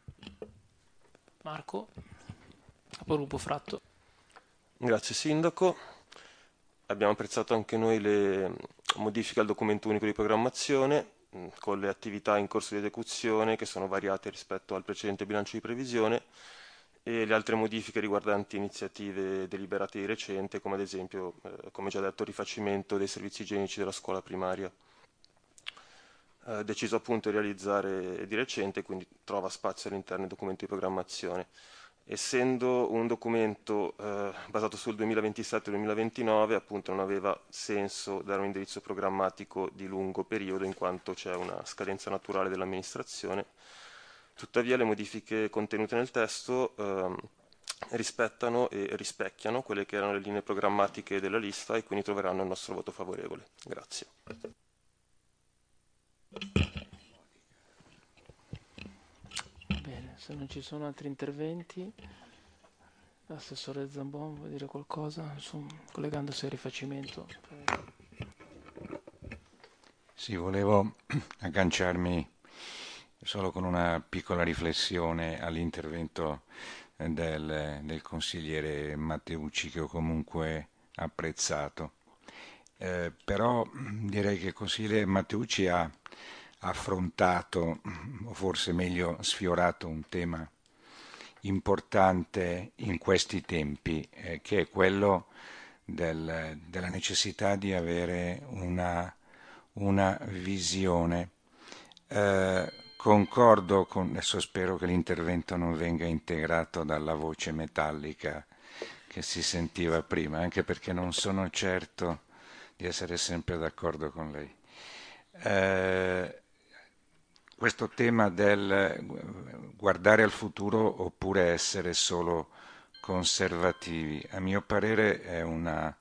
Marco, capogruppo Fratto. Grazie Sindaco. Abbiamo apprezzato anche noi le modifiche al documento unico di programmazione, con le attività in corso di esecuzione che sono variate rispetto al precedente bilancio di previsione, e le altre modifiche riguardanti iniziative deliberate di recente, come ad esempio, eh, come già detto, il rifacimento dei servizi igienici della scuola primaria. Eh, deciso appunto di realizzare di recente, quindi trova spazio all'interno del documento di programmazione. Essendo un documento eh, basato sul duemilaventisette duemilaventinove, appunto non aveva senso dare un indirizzo programmatico di lungo periodo, in quanto c'è una scadenza naturale dell'amministrazione. Tuttavia le modifiche contenute nel testo eh, rispettano e rispecchiano quelle che erano le linee programmatiche della lista e quindi troveranno il nostro voto favorevole. Grazie. Bene, se non ci sono altri interventi, l'assessore Zambon vuole dire qualcosa, insomma, collegandosi al rifacimento? Sì, volevo agganciarmi solo con una piccola riflessione all'intervento del, del consigliere Matteucci, che ho comunque apprezzato. Eh, però direi che il consigliere Matteucci ha affrontato, o forse meglio sfiorato, un tema importante in questi tempi, eh, che è quello del, della necessità di avere una, una visione. Eh, concordo con, adesso spero che l'intervento non venga integrato dalla voce metallica che si sentiva prima, anche perché non sono certo di essere sempre d'accordo con lei. Eh, questo tema del guardare al futuro oppure essere solo conservativi, a mio parere è una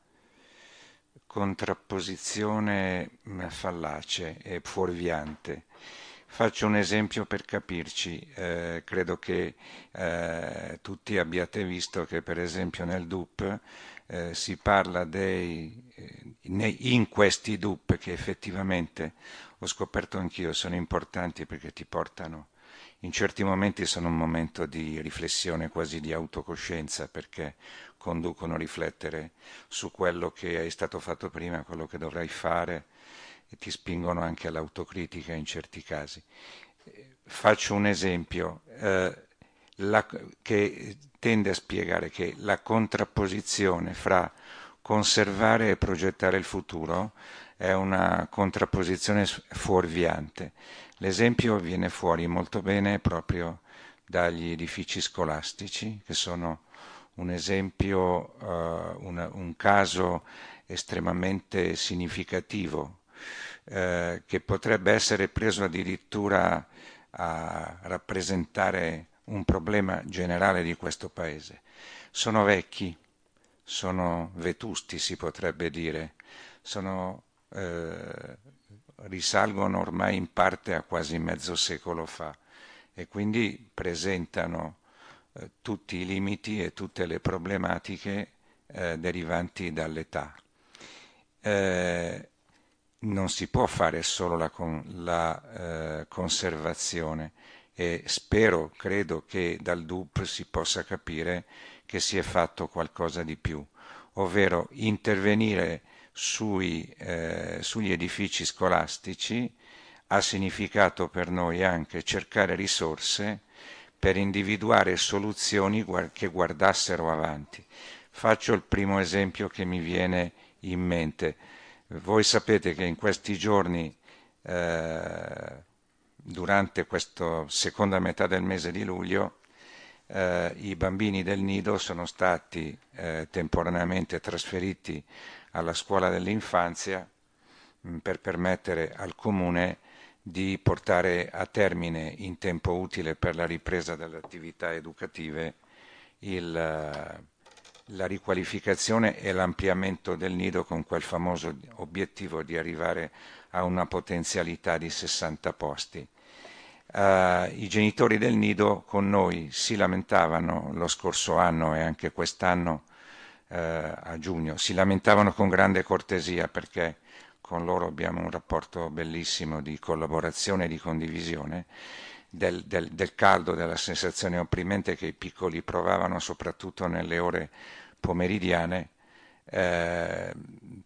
contrapposizione fallace e fuorviante. Faccio un esempio per capirci, eh, credo che eh, tutti abbiate visto che per esempio nel D U P eh, si parla dei, eh, in questi D U P, che effettivamente ho scoperto anch'io sono importanti perché ti portano, in certi momenti sono un momento di riflessione, quasi di autocoscienza, perché conducono a riflettere su quello che è stato fatto prima, quello che dovrai fare, e ti spingono anche all'autocritica in certi casi. Faccio un esempio eh, la, che tende a spiegare che la contrapposizione fra conservare e progettare il futuro è una contrapposizione fuorviante. L'esempio viene fuori molto bene proprio dagli edifici scolastici, che sono un esempio, uh, un, un caso estremamente significativo, eh, che potrebbe essere preso addirittura a rappresentare un problema generale di questo Paese. Sono vecchi, sono vetusti, si potrebbe dire, sono, eh, risalgono ormai in parte a quasi mezzo secolo fa e quindi presentano eh, tutti i limiti e tutte le problematiche eh, derivanti dall'età. Eh, non si può fare solo la, con, la eh, conservazione e spero, credo che dal D U P si possa capire che si è fatto qualcosa di più, ovvero intervenire sui, eh, sugli edifici scolastici ha significato per noi anche cercare risorse per individuare soluzioni che guardassero avanti. Faccio il primo esempio che mi viene in mente. Voi sapete che in questi giorni, eh, durante questa seconda metà del mese di luglio, eh, i bambini del nido sono stati eh, temporaneamente trasferiti alla scuola dell'infanzia mh, per permettere al comune di portare a termine in tempo utile per la ripresa delle attività educative il, la riqualificazione e l'ampliamento del nido con quel famoso obiettivo di arrivare a una potenzialità di sessanta posti. Uh, I genitori del nido con noi si lamentavano lo scorso anno e anche quest'anno uh, a giugno, si lamentavano con grande cortesia perché con loro abbiamo un rapporto bellissimo di collaborazione e di condivisione del, del, del caldo, della sensazione opprimente che i piccoli provavano soprattutto nelle ore pomeridiane eh,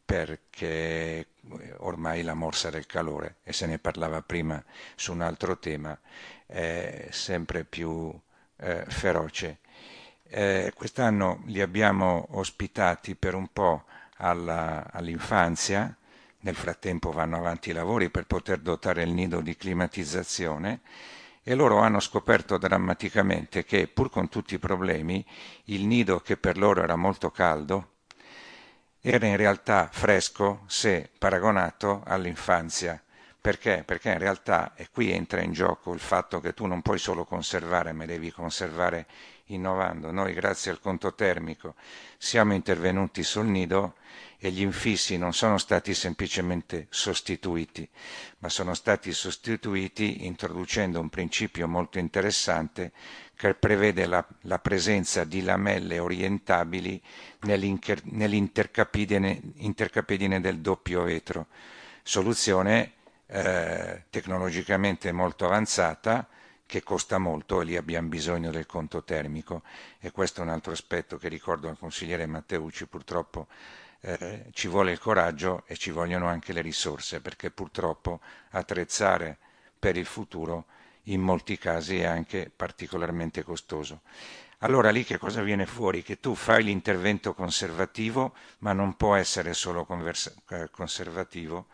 perché ormai la morsa del calore, e se ne parlava prima su un altro tema, è sempre più eh, feroce. Eh, quest'anno li abbiamo ospitati per un po' alla, all'infanzia, nel frattempo vanno avanti i lavori per poter dotare il nido di climatizzazione e loro hanno scoperto drammaticamente che, pur con tutti i problemi, il nido che per loro era molto caldo era in realtà fresco se paragonato all'infanzia. Perché? Perché in realtà, e qui entra in gioco il fatto che tu non puoi solo conservare, ma devi conservare innovando. Noi, grazie al conto termico, siamo intervenuti sul nido e gli infissi non sono stati semplicemente sostituiti, ma sono stati sostituiti introducendo un principio molto interessante che prevede la, la presenza di lamelle orientabili nell'intercapedine intercapedine del doppio vetro. Soluzione eh, tecnologicamente molto avanzata, che costa molto e lì abbiamo bisogno del conto termico, e questo è un altro aspetto che ricordo al consigliere Matteucci. Purtroppo eh, ci vuole il coraggio e ci vogliono anche le risorse, perché purtroppo attrezzare per il futuro in molti casi è anche particolarmente costoso. Allora lì che cosa viene fuori? Che tu fai l'intervento conservativo, ma non può essere solo conversa- conservativo,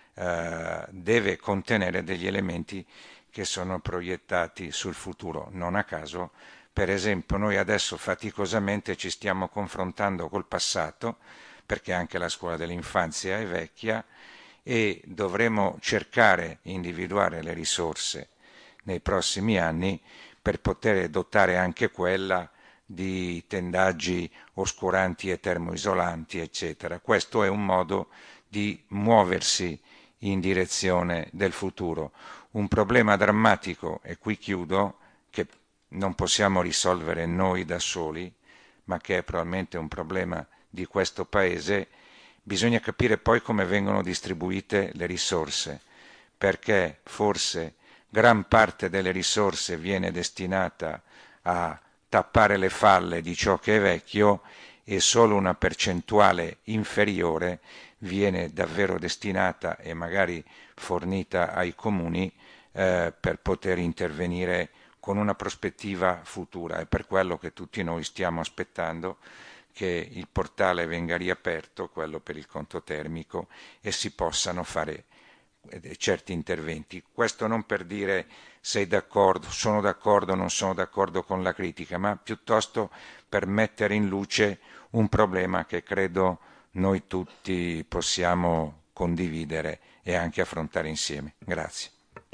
eh, deve contenere degli elementi che sono proiettati sul futuro. Non a caso, per esempio, noi adesso faticosamente ci stiamo confrontando col passato, perché anche la scuola dell'infanzia è vecchia, e dovremo cercare di individuare le risorse nei prossimi anni per poter dotare anche quella di tendaggi oscuranti e termoisolanti, eccetera. Questo è un modo di muoversi in direzione del futuro. Un problema drammatico, e qui chiudo, che non possiamo risolvere noi da soli, ma che è probabilmente un problema di questo Paese. Bisogna capire poi come vengono distribuite le risorse, perché forse gran parte delle risorse viene destinata a tappare le falle di ciò che è vecchio e solo una percentuale inferiore viene davvero destinata e magari fornita ai comuni eh, per poter intervenire con una prospettiva futura. È per quello che tutti noi stiamo aspettando che il portale venga riaperto, quello per il conto termico, e si possano fare certi interventi. Questo non per dire sei d'accordo, sono d'accordo, non sono d'accordo con la critica, ma piuttosto per mettere in luce un problema che credo noi tutti possiamo condividere e anche affrontare insieme. Grazie.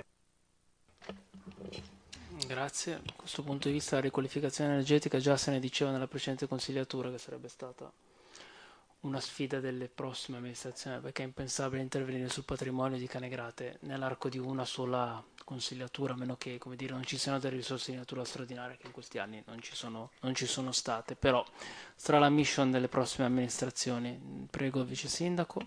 Grazie. Da questo punto di vista la riqualificazione energetica già se ne diceva nella precedente consigliatura che sarebbe stata una sfida delle prossime amministrazioni, perché è impensabile intervenire sul patrimonio di Canegrate nell'arco di una sola consigliatura, a meno che, come dire, non ci siano delle risorse di natura straordinaria, che in questi anni non ci sono, non ci sono state. Però sarà la mission delle prossime amministrazioni. Prego, Vice Sindaco.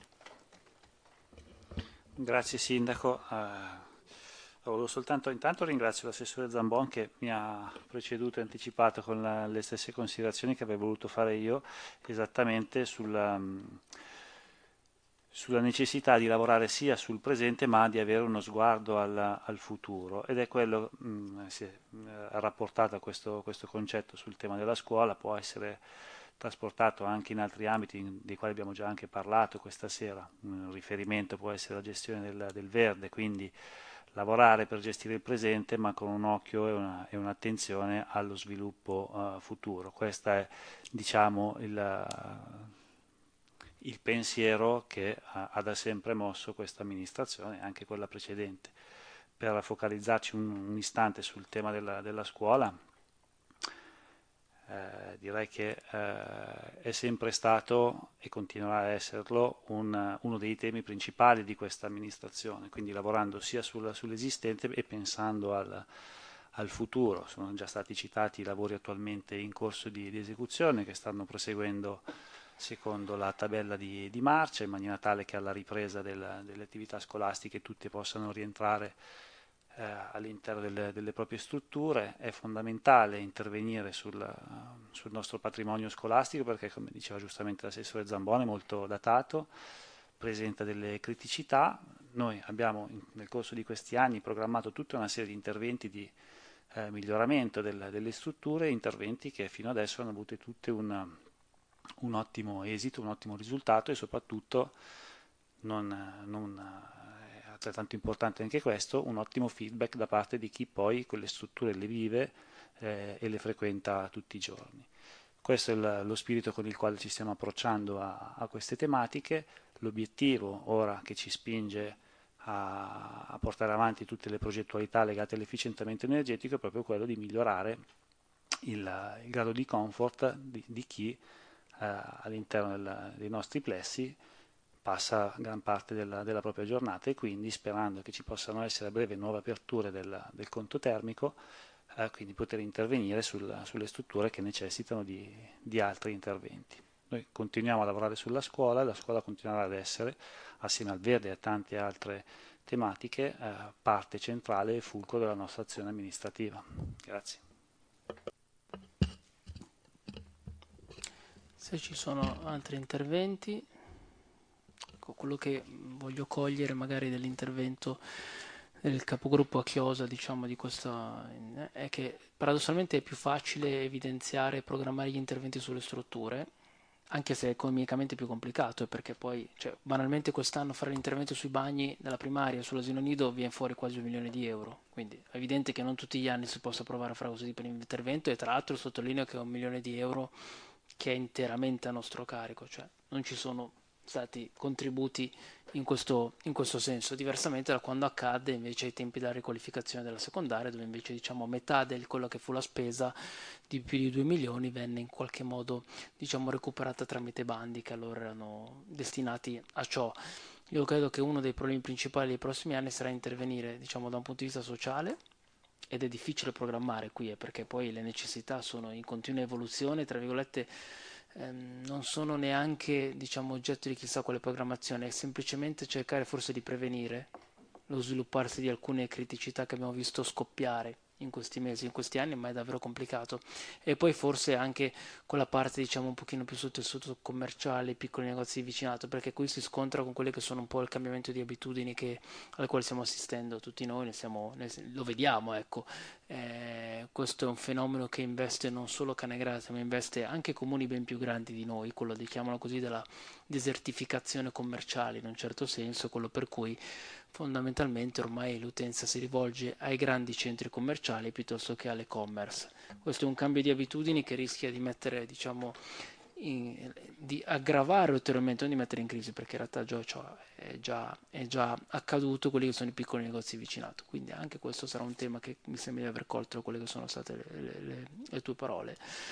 Grazie Sindaco. Uh... Volevo soltanto, intanto ringrazio l'assessore Zambon che mi ha preceduto e anticipato con la, le stesse considerazioni che avrei voluto fare io, esattamente sulla, sulla necessità di lavorare sia sul presente ma di avere uno sguardo al, al futuro, ed è quello, mh, si è mh, rapportato a questo, questo concetto sul tema della scuola, può essere trasportato anche in altri ambiti in, dei quali abbiamo già anche parlato questa sera. Un riferimento può essere la gestione del, del verde, quindi lavorare per gestire il presente ma con un occhio e, una, e un'attenzione allo sviluppo uh, futuro. Questo è, diciamo, il, uh, il pensiero che uh, ha da sempre mosso questa amministrazione, anche quella precedente. Per focalizzarci un, un istante sul tema della, della scuola, Eh, direi che eh, è sempre stato e continuerà a esserlo un, uno dei temi principali di questa amministrazione, quindi lavorando sia sul, sull'esistente e pensando al, al futuro. Sono già stati citati i lavori attualmente in corso di, di esecuzione che stanno proseguendo secondo la tabella di, di marcia, in maniera tale che alla ripresa del, delle attività scolastiche tutte possano rientrare Eh, all'interno delle, delle proprie strutture. È fondamentale intervenire sul, uh, sul nostro patrimonio scolastico perché, come diceva giustamente l'assessore Zambone, è molto datato, presenta delle criticità. Noi abbiamo in, nel corso di questi anni programmato tutta una serie di interventi di eh, miglioramento del, delle strutture, interventi che fino adesso hanno avuto tutte un, un ottimo esito, un ottimo risultato e soprattutto non, non altrettanto importante anche questo, un ottimo feedback da parte di chi poi quelle strutture le vive eh, e le frequenta tutti i giorni. Questo è il, lo spirito con il quale ci stiamo approcciando a, a queste tematiche. L'obiettivo ora che ci spinge a, a portare avanti tutte le progettualità legate all'efficientamento energetico è proprio quello di migliorare il, il grado di comfort di, di chi eh, all'interno del, dei nostri plessi passa gran parte della, della propria giornata, e quindi sperando che ci possano essere a breve nuove aperture del, del conto termico, eh, quindi poter intervenire sul, sulle strutture che necessitano di, di altri interventi. Noi continuiamo a lavorare sulla scuola e la scuola continuerà ad essere, assieme al verde e a tante altre tematiche, eh, parte centrale e fulcro della nostra azione amministrativa. Grazie. Se ci sono altri interventi, quello che voglio cogliere magari dell'intervento del capogruppo a chiosa, diciamo, di questa, è che paradossalmente è più facile evidenziare e programmare gli interventi sulle strutture, anche se è economicamente più complicato, perché poi, cioè, banalmente quest'anno fare l'intervento sui bagni della primaria e sull'asilo nido viene fuori quasi un milione di euro, quindi è evidente che non tutti gli anni si possa provare a fare questo tipo di intervento, e tra l'altro sottolineo che è un milione di euro che è interamente a nostro carico, cioè non ci sono stati contributi in questo, in questo senso, diversamente da quando accadde invece ai tempi della riqualificazione della secondaria, dove invece, diciamo, metà di quello che fu la spesa di più di due milioni venne in qualche modo, diciamo, recuperata tramite bandi che allora erano destinati a ciò. Io credo che uno dei problemi principali dei prossimi anni sarà intervenire, diciamo, da un punto di vista sociale, ed è difficile programmare qui, eh, perché poi le necessità sono in continua evoluzione, tra virgolette. Ehm, non sono neanche, diciamo, oggetto di chissà quale programmazione, è semplicemente cercare forse di prevenire lo svilupparsi di alcune criticità che abbiamo visto scoppiare in questi mesi, in questi anni, ma è davvero complicato. E poi forse anche quella parte, diciamo, un pochino più sul tessuto commerciale, piccoli negozi di vicinato, perché qui si scontra con quelli che sono un po' il cambiamento di abitudini che, al quale stiamo assistendo tutti noi, ne siamo, ne, lo vediamo, ecco. Eh, questo è un fenomeno che investe non solo Canegrate, ma investe anche comuni ben più grandi di noi, quello, diciamolo così, della desertificazione commerciale in un certo senso, quello per cui fondamentalmente ormai l'utenza si rivolge ai grandi centri commerciali piuttosto che all'e-commerce. Questo è un cambio di abitudini che rischia di mettere, diciamo, in, di aggravare ulteriormente, non di mettere in crisi, perché in realtà già, cioè, è, già, è già accaduto quelli che sono i piccoli negozi vicinato. Quindi anche questo sarà un tema che mi sembra di aver colto quelle che sono state le, le, le, le tue parole.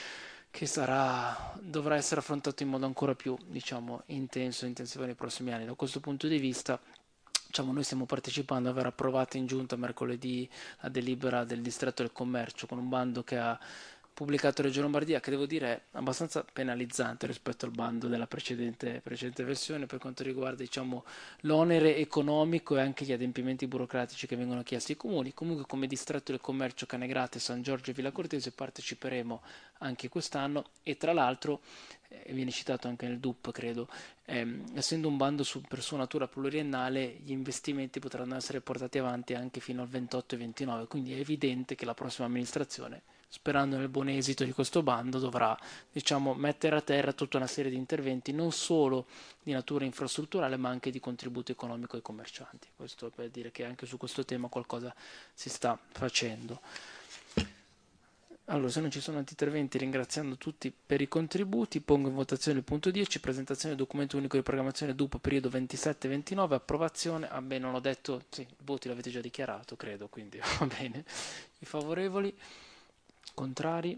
che sarà, dovrà essere affrontato in modo ancora più, diciamo, intenso e intensivo nei prossimi anni. Da questo punto di vista, diciamo, noi stiamo partecipando ad aver approvato in giunta mercoledì la delibera del distretto del commercio con un bando che ha pubblicato Reggio Lombardia, che devo dire è abbastanza penalizzante rispetto al bando della precedente, precedente versione per quanto riguarda, diciamo, l'onere economico e anche gli adempimenti burocratici che vengono chiesti ai comuni. Comunque, come distretto del commercio Canegrate, San Giorgio e Villa Cortese parteciperemo anche quest'anno e tra l'altro eh, viene citato anche nel D U P, credo, ehm, essendo un bando su, per sua natura pluriennale, gli investimenti potranno essere portati avanti anche fino al ventotto e ventinove, quindi è evidente che la prossima amministrazione, sperando nel buon esito di questo bando, dovrà, diciamo, mettere a terra tutta una serie di interventi non solo di natura infrastrutturale ma anche di contributo economico ai commercianti. Questo per dire che anche su questo tema qualcosa si sta facendo. Allora, se non ci sono altri interventi, ringraziando tutti per i contributi, pongo in votazione il punto dieci, presentazione del documento unico di programmazione D U P periodo ventisette ventinove, approvazione. Ah beh, non ho detto, sì, i voti l'avete già dichiarato, credo, quindi va bene. I favorevoli, contrari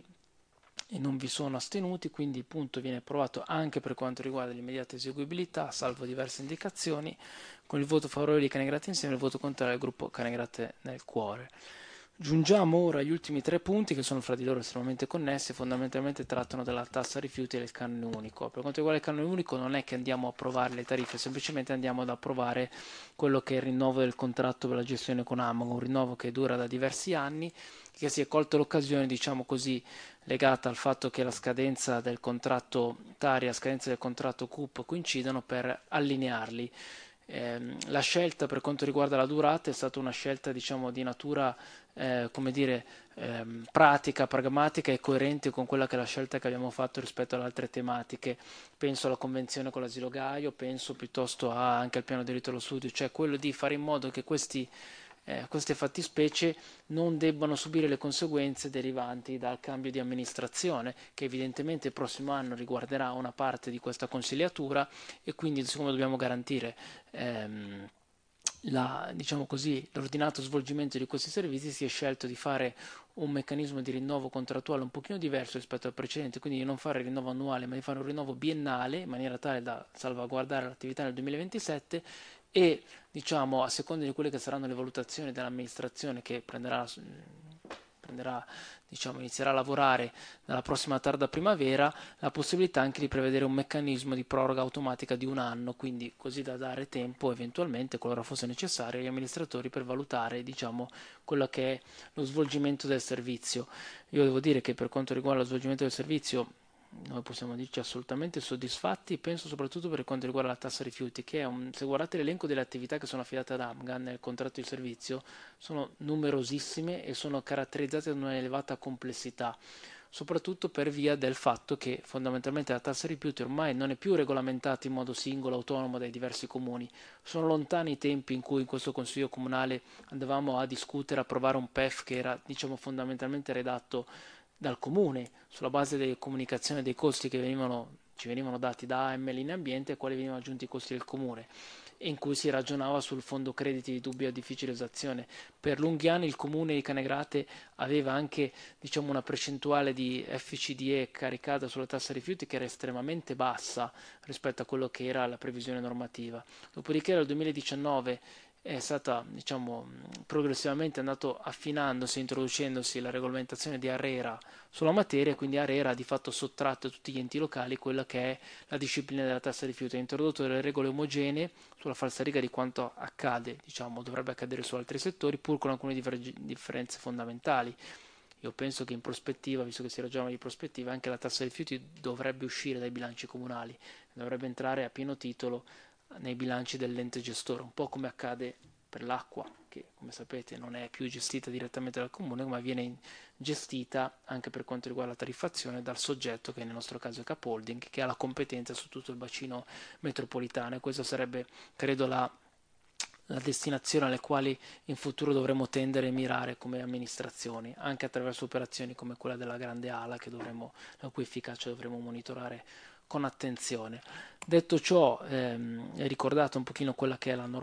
e non vi sono astenuti, quindi il punto viene approvato anche per quanto riguarda l'immediata eseguibilità, salvo diverse indicazioni, con il voto favorevole di Canegrate insieme e il voto contrario del gruppo Canegrate nel cuore. Giungiamo ora agli ultimi tre punti che sono fra di loro estremamente connessi e fondamentalmente trattano della tassa rifiuti e del canone unico. Per quanto riguarda il canone unico non è che andiamo a approvare le tariffe, semplicemente andiamo ad approvare quello che è il rinnovo del contratto per la gestione con Amago, un rinnovo che dura da diversi anni, che si è colto l'occasione, diciamo così, legata al fatto che la scadenza del contratto Tari e la scadenza del contratto C U P coincidono per allinearli. Eh, la scelta per quanto riguarda la durata è stata una scelta, diciamo, di natura eh, come dire, ehm, pratica, pragmatica e coerente con quella che è la scelta che abbiamo fatto rispetto alle altre tematiche. Penso alla convenzione con l'asilo Gaio, penso piuttosto a, anche al piano diritto allo studio, cioè quello di fare in modo che questi Eh, queste fattispecie non debbano subire le conseguenze derivanti dal cambio di amministrazione, che evidentemente il prossimo anno riguarderà una parte di questa consigliatura e quindi siccome dobbiamo garantire ehm, la, diciamo così, l'ordinato svolgimento di questi servizi, si è scelto di fare un meccanismo di rinnovo contrattuale un pochino diverso rispetto al precedente, quindi di non fare il rinnovo annuale ma di fare un rinnovo biennale in maniera tale da salvaguardare l'attività nel duemilaventisette e, diciamo, a seconda di quelle che saranno le valutazioni dell'amministrazione che prenderà, prenderà diciamo, inizierà a lavorare dalla prossima tarda primavera, la possibilità anche di prevedere un meccanismo di proroga automatica di un anno, quindi così da dare tempo eventualmente, qualora fosse necessario, agli amministratori per valutare, diciamo, quello che è lo svolgimento del servizio. Io devo dire che per quanto riguarda lo svolgimento del servizio noi possiamo dirci assolutamente soddisfatti, penso soprattutto per quanto riguarda la tassa rifiuti, che è un, se guardate l'elenco delle attività che sono affidate ad Amgan nel contratto di servizio, sono numerosissime e sono caratterizzate da un'elevata complessità, soprattutto per via del fatto che fondamentalmente la tassa rifiuti ormai non è più regolamentata in modo singolo, autonomo dai diversi comuni. Sono lontani i tempi in cui in questo Consiglio Comunale andavamo a discutere, a approvare un P E F che era, diciamo, fondamentalmente redatto dal comune sulla base delle comunicazioni dei costi che venivano, ci venivano dati da A M L in ambiente e a quali venivano aggiunti i costi del comune, e in cui si ragionava sul fondo crediti di dubbia difficile esazione. Per lunghi anni il comune di Canegrate aveva anche, diciamo, una percentuale di F C D E caricata sulla tassa rifiuti che era estremamente bassa rispetto a quello che era la previsione normativa. Dopodiché nel duemiladiciannove è stata, diciamo, progressivamente andato affinandosi, introducendosi la regolamentazione di ARERA sulla materia, quindi ARERA ha di fatto sottratto a tutti gli enti locali quella che è la disciplina della tassa rifiuti, ha introdotto delle regole omogenee sulla falsariga di quanto accade, diciamo, dovrebbe accadere su altri settori, pur con alcune differenze fondamentali. Io penso che in prospettiva, visto che si ragiona di prospettiva, anche la tassa rifiuti dovrebbe uscire dai bilanci comunali, dovrebbe entrare a pieno titolo nei bilanci dell'ente gestore, un po' come accade per l'acqua, che come sapete non è più gestita direttamente dal comune, ma viene gestita anche per quanto riguarda la tariffazione dal soggetto che nel nostro caso è Capolding, che ha la competenza su tutto il bacino metropolitano, e questa sarebbe, credo, la, la destinazione alle quali in futuro dovremo tendere e mirare come amministrazioni, anche attraverso operazioni come quella della Grande Ala, che dovremo, la cui efficacia dovremo monitorare con attenzione. Detto ciò, ehm, è ricordato un pochino quella che è la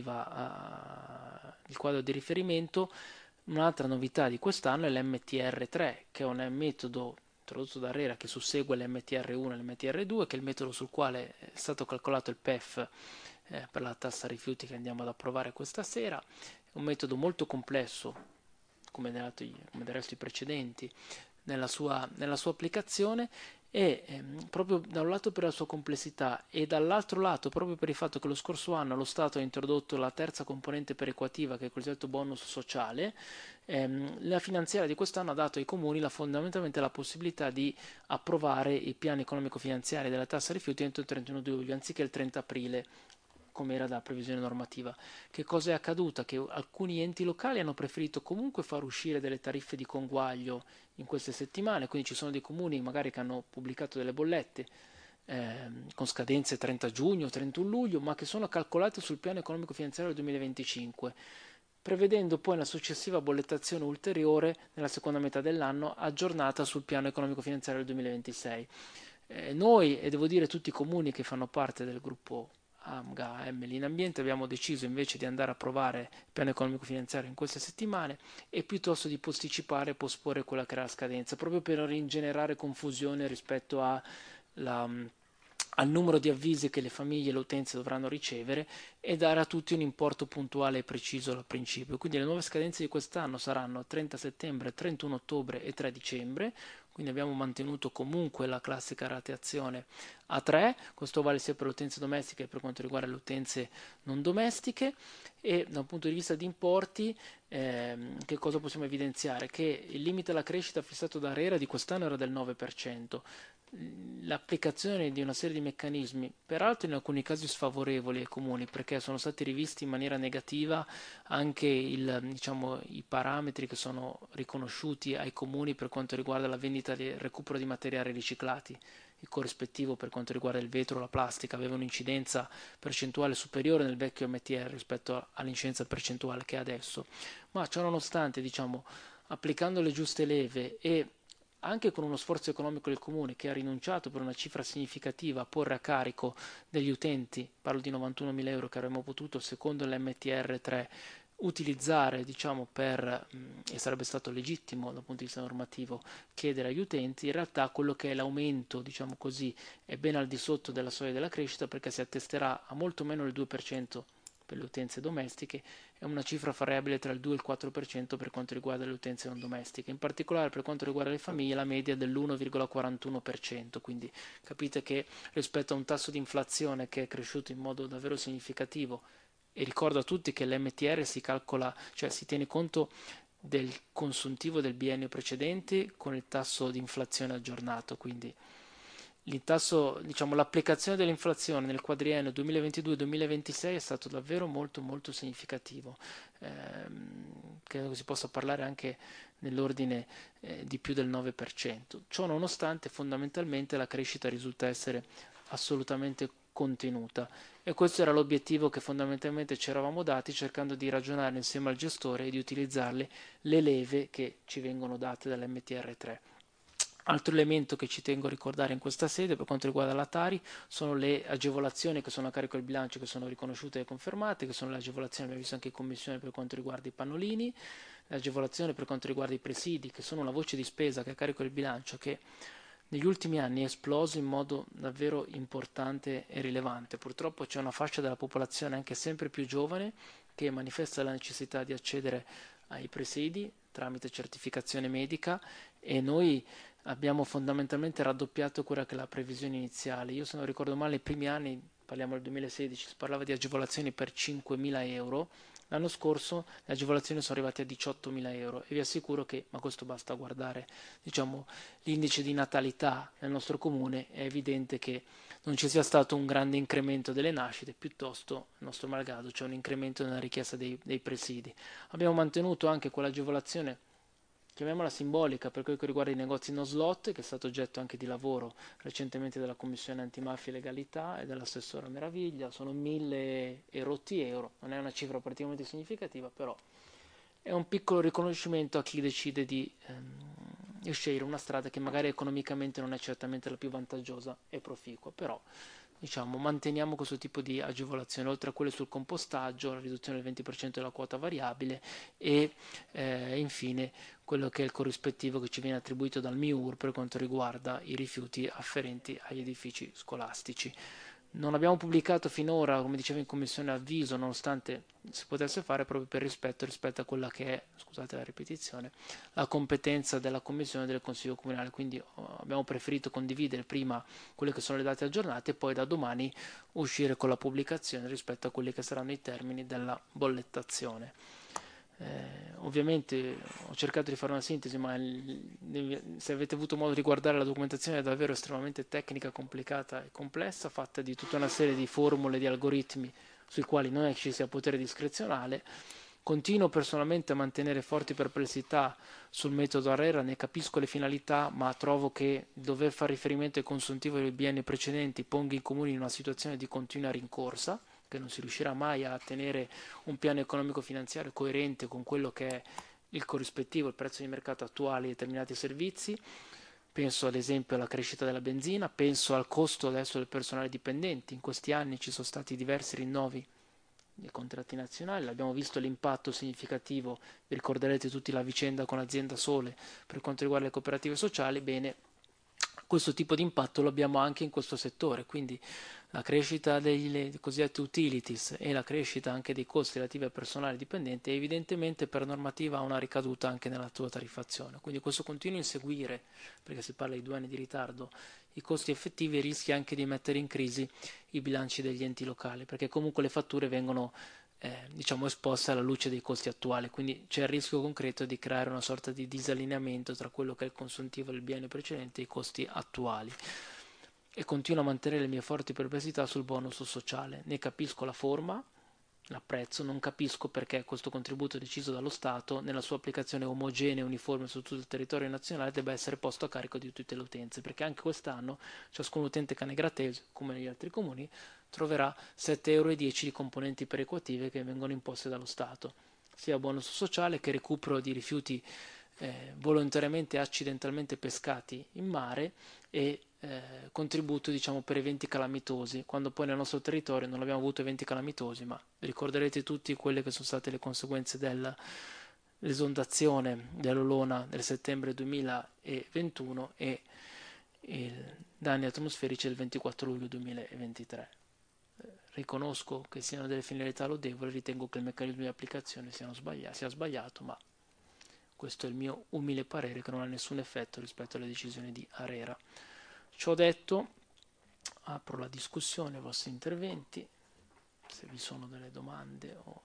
normativa, eh, il quadro di riferimento. Un'altra novità di quest'anno è l'M T R tre, che è un metodo, tradotto da ARERA, che sussegue l'M T R uno e l'M T R due, che è il metodo sul quale è stato calcolato il P E F eh, per la tassa rifiuti che andiamo ad approvare questa sera. È un metodo molto complesso, come del resto, come del resto i precedenti, nella sua, nella sua applicazione, e ehm, proprio da un lato per la sua complessità e dall'altro lato proprio per il fatto che lo scorso anno lo Stato ha introdotto la terza componente perequativa, che è il cosiddetto bonus sociale, ehm, la finanziaria di quest'anno ha dato ai comuni la, fondamentalmente la possibilità di approvare i piani economico-finanziari della tassa rifiuti entro il trentuno luglio anziché il trenta aprile, come era da previsione normativa. Che cosa è accaduto? Che alcuni enti locali hanno preferito comunque far uscire delle tariffe di conguaglio in queste settimane, quindi ci sono dei comuni magari che hanno pubblicato delle bollette ehm, con scadenze trenta giugno, trentuno luglio, ma che sono calcolate sul piano economico-finanziario del duemilaventicinque, prevedendo poi una successiva bollettazione ulteriore nella seconda metà dell'anno aggiornata sul piano economico-finanziario del duemilaventisei. Eh, noi, e devo dire tutti i comuni che fanno parte del gruppo AMGA, Emili in Ambiente, abbiamo deciso invece di andare a provare il piano economico finanziario in queste settimane e piuttosto di posticipare e posporre quella che era la scadenza, proprio per non ingenerare confusione rispetto a la, al numero di avvisi che le famiglie e le utenze dovranno ricevere e dare a tutti un importo puntuale e preciso al principio. Quindi le nuove scadenze di quest'anno saranno trenta settembre, trentuno ottobre e tre dicembre, quindi abbiamo mantenuto comunque la classica rateazione a tre, questo vale sia per le utenze domestiche che per quanto riguarda le utenze non domestiche. E da un punto di vista di importi ehm, che cosa possiamo evidenziare? Che il limite alla crescita fissato da ARERA di quest'anno era del nove per cento. L'applicazione di una serie di meccanismi, peraltro in alcuni casi sfavorevoli ai comuni, perché sono stati rivisti in maniera negativa anche il, diciamo, i parametri che sono riconosciuti ai comuni per quanto riguarda la vendita e il recupero di materiali riciclati. Il corrispettivo per quanto riguarda il vetro o la plastica aveva un'incidenza percentuale superiore nel vecchio M T R rispetto all'incidenza percentuale che ha adesso, ma ciò nonostante, diciamo, applicando le giuste leve e anche con uno sforzo economico del comune che ha rinunciato per una cifra significativa a porre a carico degli utenti, parlo di novantunomila euro che avremmo potuto secondo l'M T R tre utilizzare, diciamo, per, e sarebbe stato legittimo dal punto di vista normativo chiedere agli utenti, in realtà quello che è l'aumento, diciamo così, è ben al di sotto della soglia della crescita, perché si attesterà a molto meno del due per cento per le utenze domestiche e una cifra variabile tra il due e il quattro per cento per quanto riguarda le utenze non domestiche. In particolare per quanto riguarda le famiglie la media è dell'uno virgola quarantuno per cento, quindi capite che rispetto a un tasso di inflazione che è cresciuto in modo davvero significativo, e ricordo a tutti che l'M T R si calcola, cioè si tiene conto del consuntivo del biennio precedente con il tasso di inflazione aggiornato, quindi il tasso, diciamo, l'applicazione dell'inflazione nel quadriennio duemilaventidue duemilaventisei è stato davvero molto molto significativo. Ehm, credo che si possa parlare anche nell'ordine eh, di più del nove per cento. Ciò nonostante, fondamentalmente la crescita risulta essere assolutamente contenuta e questo era l'obiettivo che fondamentalmente ci eravamo dati, cercando di ragionare insieme al gestore e di utilizzarle le leve che ci vengono date dall'M T R tre. Altro elemento che ci tengo a ricordare in questa sede per quanto riguarda la Tari sono le agevolazioni che sono a carico del bilancio, che sono riconosciute e confermate, che sono le agevolazioni, abbiamo visto anche in commissione, per quanto riguarda i pannolini, le agevolazioni per quanto riguarda i presidi, che sono una voce di spesa che è a carico del bilancio, che negli ultimi anni è esploso in modo davvero importante e rilevante. Purtroppo c'è una fascia della popolazione anche sempre più giovane che manifesta la necessità di accedere ai presidi tramite certificazione medica e noi abbiamo fondamentalmente raddoppiato quella che è la previsione iniziale. Io se non ricordo male, nei primi anni, parliamo del duemilasedici, si parlava di agevolazioni per cinquemila euro. L'anno scorso le agevolazioni sono arrivate a diciottomila euro e vi assicuro che, ma questo basta guardare, diciamo, l'indice di natalità nel nostro comune, è evidente che non ci sia stato un grande incremento delle nascite, piuttosto, il nostro malgrado, c'è un incremento nella richiesta dei, dei presidi. Abbiamo mantenuto anche quell'agevolazione, chiamiamola simbolica, per quel che riguarda i negozi no slot, che è stato oggetto anche di lavoro recentemente della Commissione Antimafia e Legalità e dell'assessore Meraviglia. Sono mille e rotti euro, non è una cifra praticamente significativa, però è un piccolo riconoscimento a chi decide di ehm, scegliere una strada che magari economicamente non è certamente la più vantaggiosa e proficua, però diciamo, manteniamo questo tipo di agevolazione, oltre a quelle sul compostaggio, la riduzione del venti per cento della quota variabile e eh, infine quello che è il corrispettivo che ci viene attribuito dal M I U R per quanto riguarda i rifiuti afferenti agli edifici scolastici. Non abbiamo pubblicato finora, come dicevo in commissione, avviso, nonostante si potesse fare proprio per rispetto rispetto a quella che è, scusate la ripetizione, la competenza della commissione e del Consiglio Comunale. Quindi oh, abbiamo preferito condividere prima quelle che sono le date aggiornate e poi da domani uscire con la pubblicazione rispetto a quelli che saranno i termini della bollettazione. Eh, ovviamente ho cercato di fare una sintesi, ma il, se avete avuto modo di guardare la documentazione è davvero estremamente tecnica, complicata e complessa, fatta di tutta una serie di formule, di algoritmi sui quali non è che ci sia potere discrezionale. Continuo personalmente a mantenere forti perplessità sul metodo ARERA, ne capisco le finalità, ma trovo che dover fare riferimento ai consuntivi dei bienni precedenti ponga i comuni in una situazione di continua rincorsa, che non si riuscirà mai a tenere un piano economico-finanziario coerente con quello che è il corrispettivo, il prezzo di mercato attuale di determinati servizi. Penso ad esempio alla crescita della benzina, penso al costo adesso del personale dipendente. In questi anni ci sono stati diversi rinnovi dei contratti nazionali, abbiamo visto l'impatto significativo, vi ricorderete tutti la vicenda con l'azienda Sole per quanto riguarda le cooperative sociali. Bene, questo tipo di impatto lo abbiamo anche in questo settore, quindi la crescita dei cosiddetti utilities e la crescita anche dei costi relativi al personale dipendente evidentemente per normativa ha una ricaduta anche nella tua tariffazione. Quindi questo continuo a inseguire, perché si parla di due anni di ritardo, i costi effettivi rischia anche di mettere in crisi i bilanci degli enti locali, perché comunque le fatture vengono eh, diciamo esposte alla luce dei costi attuali, quindi c'è il rischio concreto di creare una sorta di disallineamento tra quello che è il consuntivo del biennio precedente e i costi attuali. E continuo a mantenere le mie forti perplessità sul bonus sociale. Ne capisco la forma, l'apprezzo, non capisco perché questo contributo deciso dallo Stato nella sua applicazione omogenea e uniforme su tutto il territorio nazionale debba essere posto a carico di tutte le utenze, perché anche quest'anno ciascun utente canegratese, come negli altri comuni, troverà sette virgola dieci euro di componenti perequative che vengono imposte dallo Stato, sia bonus sociale che recupero di rifiuti eh, volontariamente e accidentalmente pescati in mare e Eh, contributo diciamo per eventi calamitosi, quando poi nel nostro territorio non abbiamo avuto eventi calamitosi, ma ricorderete tutti quelle che sono state le conseguenze dell'esondazione dell'Olona nel settembre duemilaventuno e i danni atmosferici del ventiquattro luglio duemilaventitré. Eh, riconosco che siano delle finalità lodevoli, ritengo che il meccanismo di applicazione siano sbaglia- sia sbagliato, ma questo è il mio umile parere, che non ha nessun effetto rispetto alle decisioni di ARERA. Ciò detto, apro la discussione ai vostri interventi, se vi sono delle domande. O...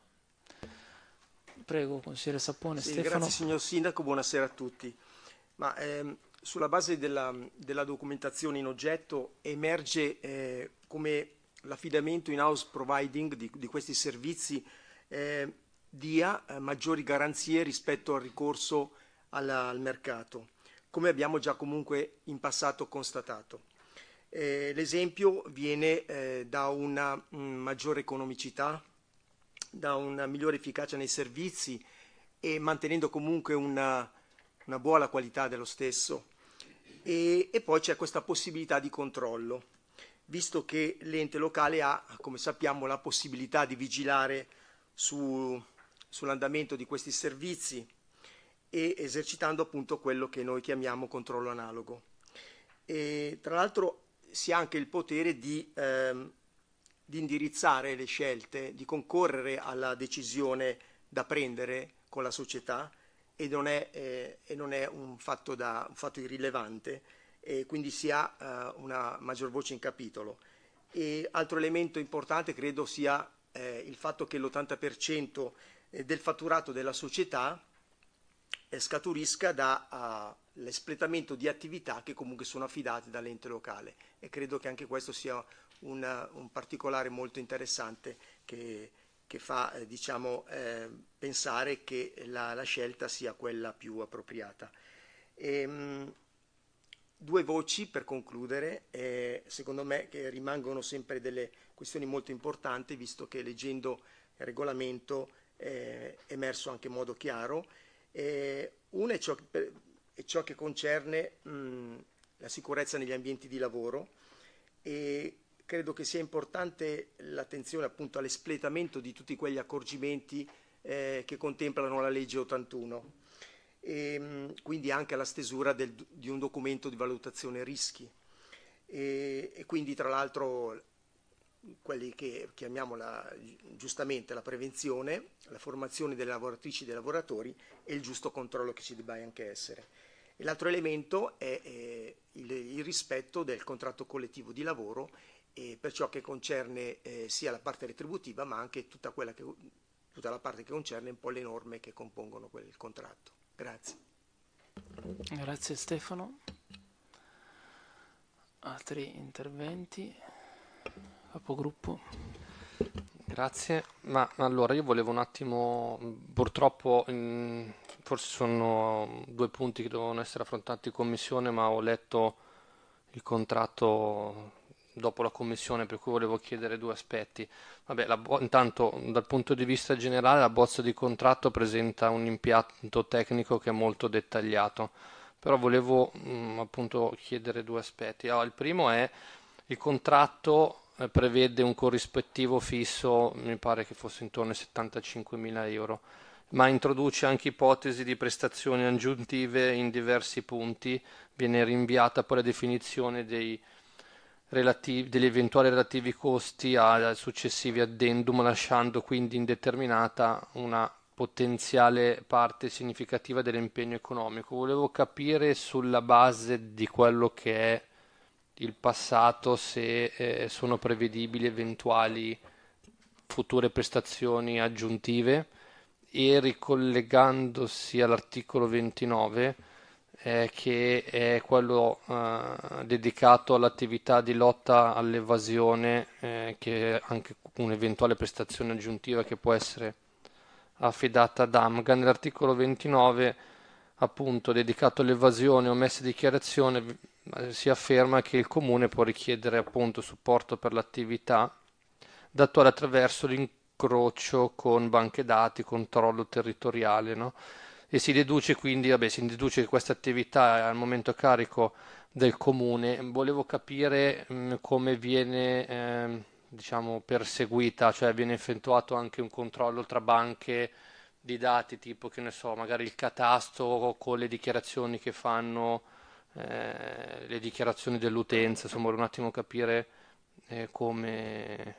Prego, consigliere Sappone. Sì, Stefano. grazie signor Sindaco, buonasera a tutti. Ma, ehm, sulla base della, della documentazione in oggetto emerge eh, come l'affidamento in house providing di, di questi servizi eh, dia eh, maggiori garanzie rispetto al ricorso alla, al mercato, come abbiamo già comunque in passato constatato. Eh, l'esempio viene eh, da una mh, maggiore economicità, da una migliore efficacia nei servizi e mantenendo comunque una, una buona qualità dello stesso. E, e poi c'è questa possibilità di controllo, visto che l'ente locale ha, come sappiamo, la possibilità di vigilare su, sull'andamento di questi servizi e esercitando appunto quello che noi chiamiamo controllo analogo. E, tra l'altro si ha anche il potere di, ehm, di indirizzare le scelte, di concorrere alla decisione da prendere con la società e non è, eh, e non è un, fatto da, un fatto irrilevante, e quindi si ha eh, una maggior voce in capitolo. E altro elemento importante credo sia eh, il fatto che l'ottanta per cento del fatturato della società scaturisca dall'espletamento di attività che comunque sono affidate dall'ente locale, e credo che anche questo sia un, un particolare molto interessante che, che fa eh, diciamo, eh, pensare che la, la scelta sia quella più appropriata. E, mh, due voci per concludere, eh, secondo me che rimangono sempre delle questioni molto importanti, visto che leggendo il regolamento eh, è emerso anche in modo chiaro. Eh, una è ciò che, è ciò che concerne mh, la sicurezza negli ambienti di lavoro, e credo che sia importante l'attenzione appunto all'espletamento di tutti quegli accorgimenti eh, che contemplano la legge ottantuno, e quindi anche alla stesura del, di un documento di valutazione rischi, e, e quindi tra l'altro quelli che chiamiamo la, giustamente la prevenzione, la formazione delle lavoratrici e dei lavoratori e il giusto controllo che ci debba anche essere. E l'altro elemento è eh, il, il rispetto del contratto collettivo di lavoro eh, per ciò che concerne eh, sia la parte retributiva ma anche tutta, quella che, tutta la parte che concerne un po' le norme che compongono quel contratto. Grazie. Grazie Stefano. Altri interventi? Capogruppo. Grazie, ma allora io volevo un attimo, purtroppo in, forse sono due punti che devono essere affrontati in commissione, ma ho letto il contratto dopo la commissione, per cui volevo chiedere due aspetti. Vabbè, la bo- intanto dal punto di vista generale la bozza di contratto presenta un impianto tecnico che è molto dettagliato, però volevo mh, appunto chiedere due aspetti. Allora, il primo è il contratto eh, prevede un corrispettivo fisso, mi pare che fosse intorno ai settantacinquemila euro, ma introduce anche ipotesi di prestazioni aggiuntive in diversi punti, viene rinviata poi la definizione dei relativi, degli eventuali relativi costi a successivi addendum, lasciando quindi indeterminata una potenziale parte significativa dell'impegno economico. Volevo capire sulla base di quello che è il passato se eh, sono prevedibili eventuali future prestazioni aggiuntive, e ricollegandosi all'articolo ventinove eh, che è quello eh, dedicato all'attività di lotta all'evasione, eh, che è anche un'eventuale prestazione aggiuntiva che può essere affidata ad AMGA. Nell'articolo ventinove, appunto, dedicato all'evasione o omessa dichiarazione, si afferma che il comune può richiedere appunto supporto per l'attività da attuare attraverso l'incrocio con banche dati, controllo territoriale, no? E si deduce quindi, vabbè, si deduce che questa attività è al momento a carico del comune. Volevo capire mh, come viene ehm, diciamo perseguita, cioè viene effettuato anche un controllo tra banche di dati, tipo che ne so, magari il catasto con le dichiarazioni che fanno, eh, le dichiarazioni dell'utenza, insomma, volevo un attimo capire eh, come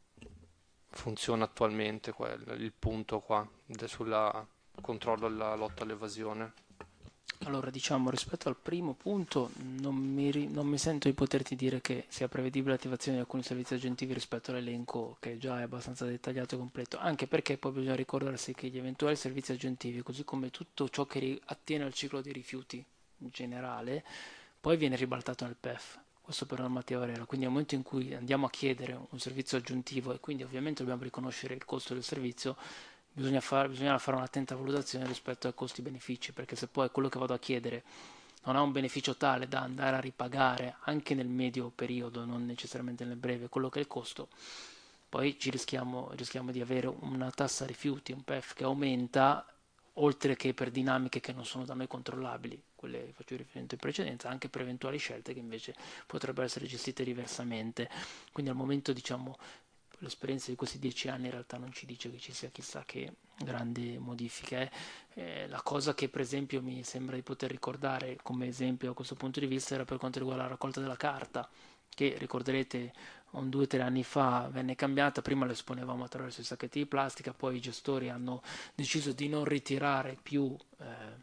funziona attualmente quel, il punto qua de- sulla controllo alla lotta all'evasione. Allora, diciamo, rispetto al primo punto, non mi, ri- non mi sento di poterti dire che sia prevedibile l'attivazione di alcuni servizi aggiuntivi rispetto all'elenco che già è abbastanza dettagliato e completo, anche perché poi bisogna ricordarsi che gli eventuali servizi aggiuntivi, così come tutto ciò che ri- attiene al ciclo dei rifiuti in generale, poi viene ribaltato nel P E F, questo per normativa ARERA. Quindi nel momento in cui andiamo a chiedere un servizio aggiuntivo e quindi ovviamente dobbiamo riconoscere il costo del servizio, Bisogna fare, bisogna fare un'attenta valutazione rispetto ai costi-benefici, perché se poi quello che vado a chiedere non ha un beneficio tale da andare a ripagare anche nel medio periodo, non necessariamente nel breve, quello che è il costo, poi ci rischiamo, rischiamo di avere una tassa rifiuti, un P E F che aumenta, oltre che per dinamiche che non sono da noi controllabili, quelle che faccio riferimento in precedenza, anche per eventuali scelte che invece potrebbero essere gestite diversamente. Quindi al momento, diciamo, l'esperienza di questi dieci anni in realtà non ci dice che ci sia chissà che grande modifica. Eh. Eh, la cosa che per esempio mi sembra di poter ricordare come esempio a questo punto di vista era per quanto riguarda la raccolta della carta, che ricorderete un due o tre anni fa venne cambiata. Prima lo esponevamo attraverso i sacchetti di plastica, poi i gestori hanno deciso di non ritirare più eh,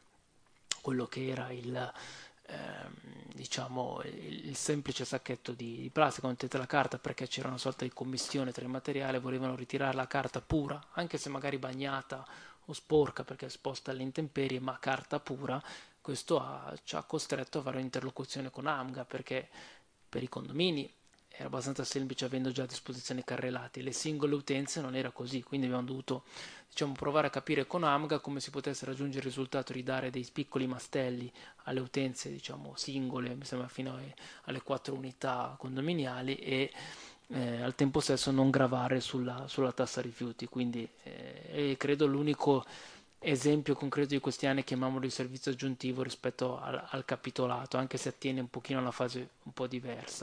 quello che era il Ehm, diciamo il, il semplice sacchetto di, di plastica, mettete la carta, perché c'era una sorta di commistione tra il materiale, volevano ritirare la carta pura, anche se magari bagnata o sporca perché esposta alle intemperie, ma carta pura. Questo ha, ci ha costretto a fare un'interlocuzione con AMGA, perché per i condomini era abbastanza semplice avendo già a disposizione carrelati, le singole utenze non era così, quindi abbiamo dovuto, diciamo, provare a capire con AMGA come si potesse raggiungere il risultato di dare dei piccoli mastelli alle utenze, diciamo, singole, mi sembra fino alle, alle quattro unità condominiali, e eh, al tempo stesso non gravare sulla, sulla tassa rifiuti. Quindi eh, credo l'unico esempio concreto di questi anni, chiamiamolo di servizio aggiuntivo rispetto al, al capitolato, anche se attiene un pochino a una fase un po' diversa.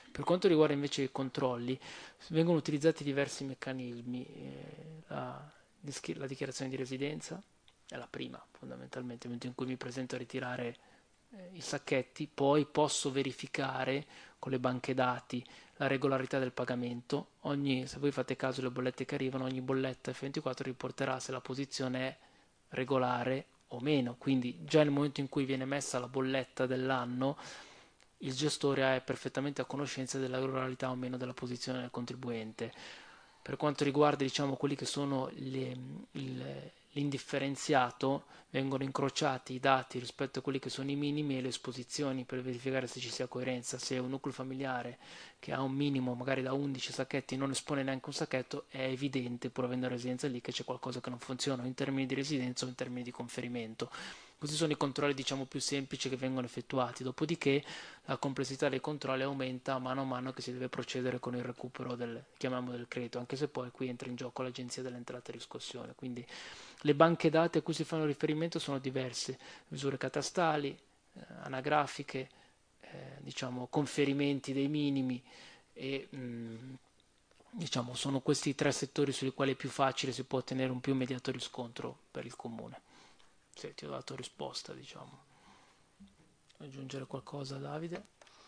Per quanto riguarda invece i controlli, vengono utilizzati diversi meccanismi. Eh, la, la dichiarazione di residenza è la prima, fondamentalmente, nel momento in cui mi presento a ritirare eh, i sacchetti, poi posso verificare con le banche dati la regolarità del pagamento. Ogni, se voi fate caso alle bollette che arrivano, ogni bolletta F ventiquattro riporterà se la posizione è regolare o meno, quindi già nel momento in cui viene messa la bolletta dell'anno il gestore è perfettamente a conoscenza della regolarità o meno della posizione del contribuente. Per quanto riguarda, diciamo, quelli che sono le, il, l'indifferenziato, vengono incrociati i dati rispetto a quelli che sono i minimi e le esposizioni per verificare se ci sia coerenza. Se un nucleo familiare che ha un minimo magari da undici sacchetti non espone neanche un sacchetto, è evidente, pur avendo residenza lì, che c'è qualcosa che non funziona in termini di residenza o in termini di conferimento. Questi sono i controlli, diciamo, più semplici che vengono effettuati. Dopodiché la complessità dei controlli aumenta mano a mano che si deve procedere con il recupero del, chiamiamolo, del credito, anche se poi qui entra in gioco l'Agenzia delle Entrate e Riscossione. Quindi le banche dati a cui si fanno riferimento sono diverse: misure catastali, eh, anagrafiche, eh, diciamo, conferimenti dei minimi e mh, diciamo, sono questi tre settori sui quali è più facile si può ottenere un più immediato riscontro per il comune. Sì, ti ho dato risposta, diciamo. Aggiungere qualcosa, Davide?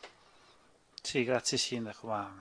Sì, grazie Sindaco. Ma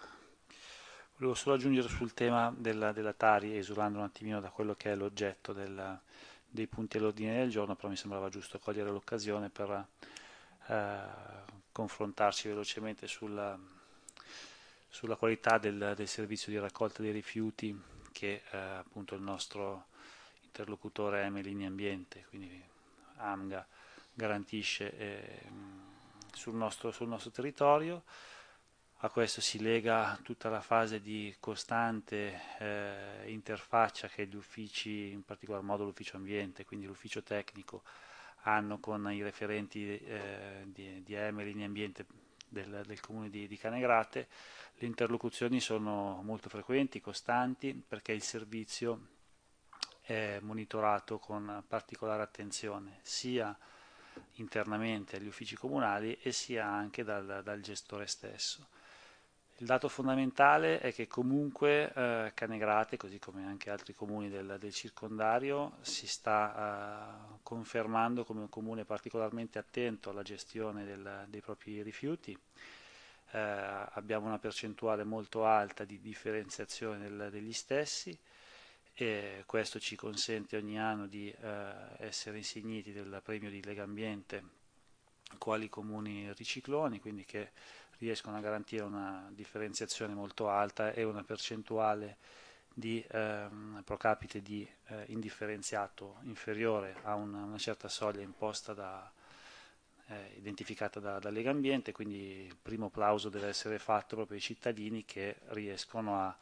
volevo solo aggiungere sul tema della, della Tari, esulando un attimino da quello che è l'oggetto del, dei punti all'ordine del giorno, però mi sembrava giusto cogliere l'occasione per eh, confrontarci velocemente sulla, sulla qualità del, del servizio di raccolta dei rifiuti che eh, appunto il nostro interlocutore Emelini Ambiente, quindi AMGA, garantisce eh, sul, nostro, sul nostro territorio. A questo si lega tutta la fase di costante eh, interfaccia che gli uffici, in particolar modo l'ufficio ambiente, quindi l'ufficio tecnico, hanno con i referenti eh, di, di Emelini Ambiente del, del comune di, di Canegrate. Le interlocuzioni sono molto frequenti, costanti, perché il servizio è monitorato con particolare attenzione sia internamente agli uffici comunali e sia anche dal, dal gestore stesso. Il dato fondamentale è che comunque eh, Canegrate, così come anche altri comuni del, del circondario, si sta eh, confermando come un comune particolarmente attento alla gestione del, dei propri rifiuti. Eh, abbiamo una percentuale molto alta di differenziazione del, degli stessi, e questo ci consente ogni anno di eh, essere insigniti del premio di Legambiente quali comuni ricicloni, quindi che riescono a garantire una differenziazione molto alta e una percentuale di ehm, pro capite di eh, indifferenziato inferiore a una, una certa soglia imposta da, eh, identificata da, da Legambiente. Quindi il primo plauso deve essere fatto proprio ai cittadini che riescono a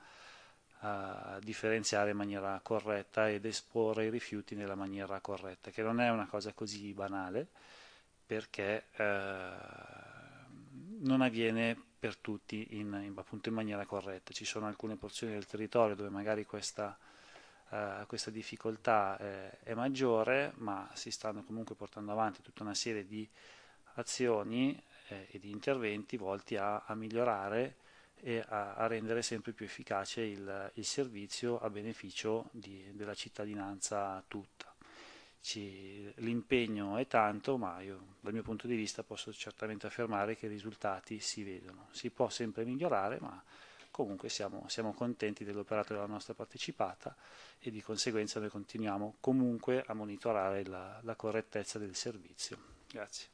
a differenziare in maniera corretta ed esporre i rifiuti nella maniera corretta, che non è una cosa così banale, perché eh, non avviene per tutti in, in, appunto in maniera corretta. Ci sono alcune porzioni del territorio dove magari questa, eh, questa difficoltà eh, è maggiore, ma si stanno comunque portando avanti tutta una serie di azioni eh, e di interventi volti a, a migliorare e a, a rendere sempre più efficace il, il servizio a beneficio di, della cittadinanza tutta. Ci, l'impegno è tanto, ma io dal mio punto di vista posso certamente affermare che i risultati si vedono. Si può sempre migliorare, ma comunque siamo, siamo contenti dell'operato della nostra partecipata e di conseguenza noi continuiamo comunque a monitorare la, la correttezza del servizio. Grazie.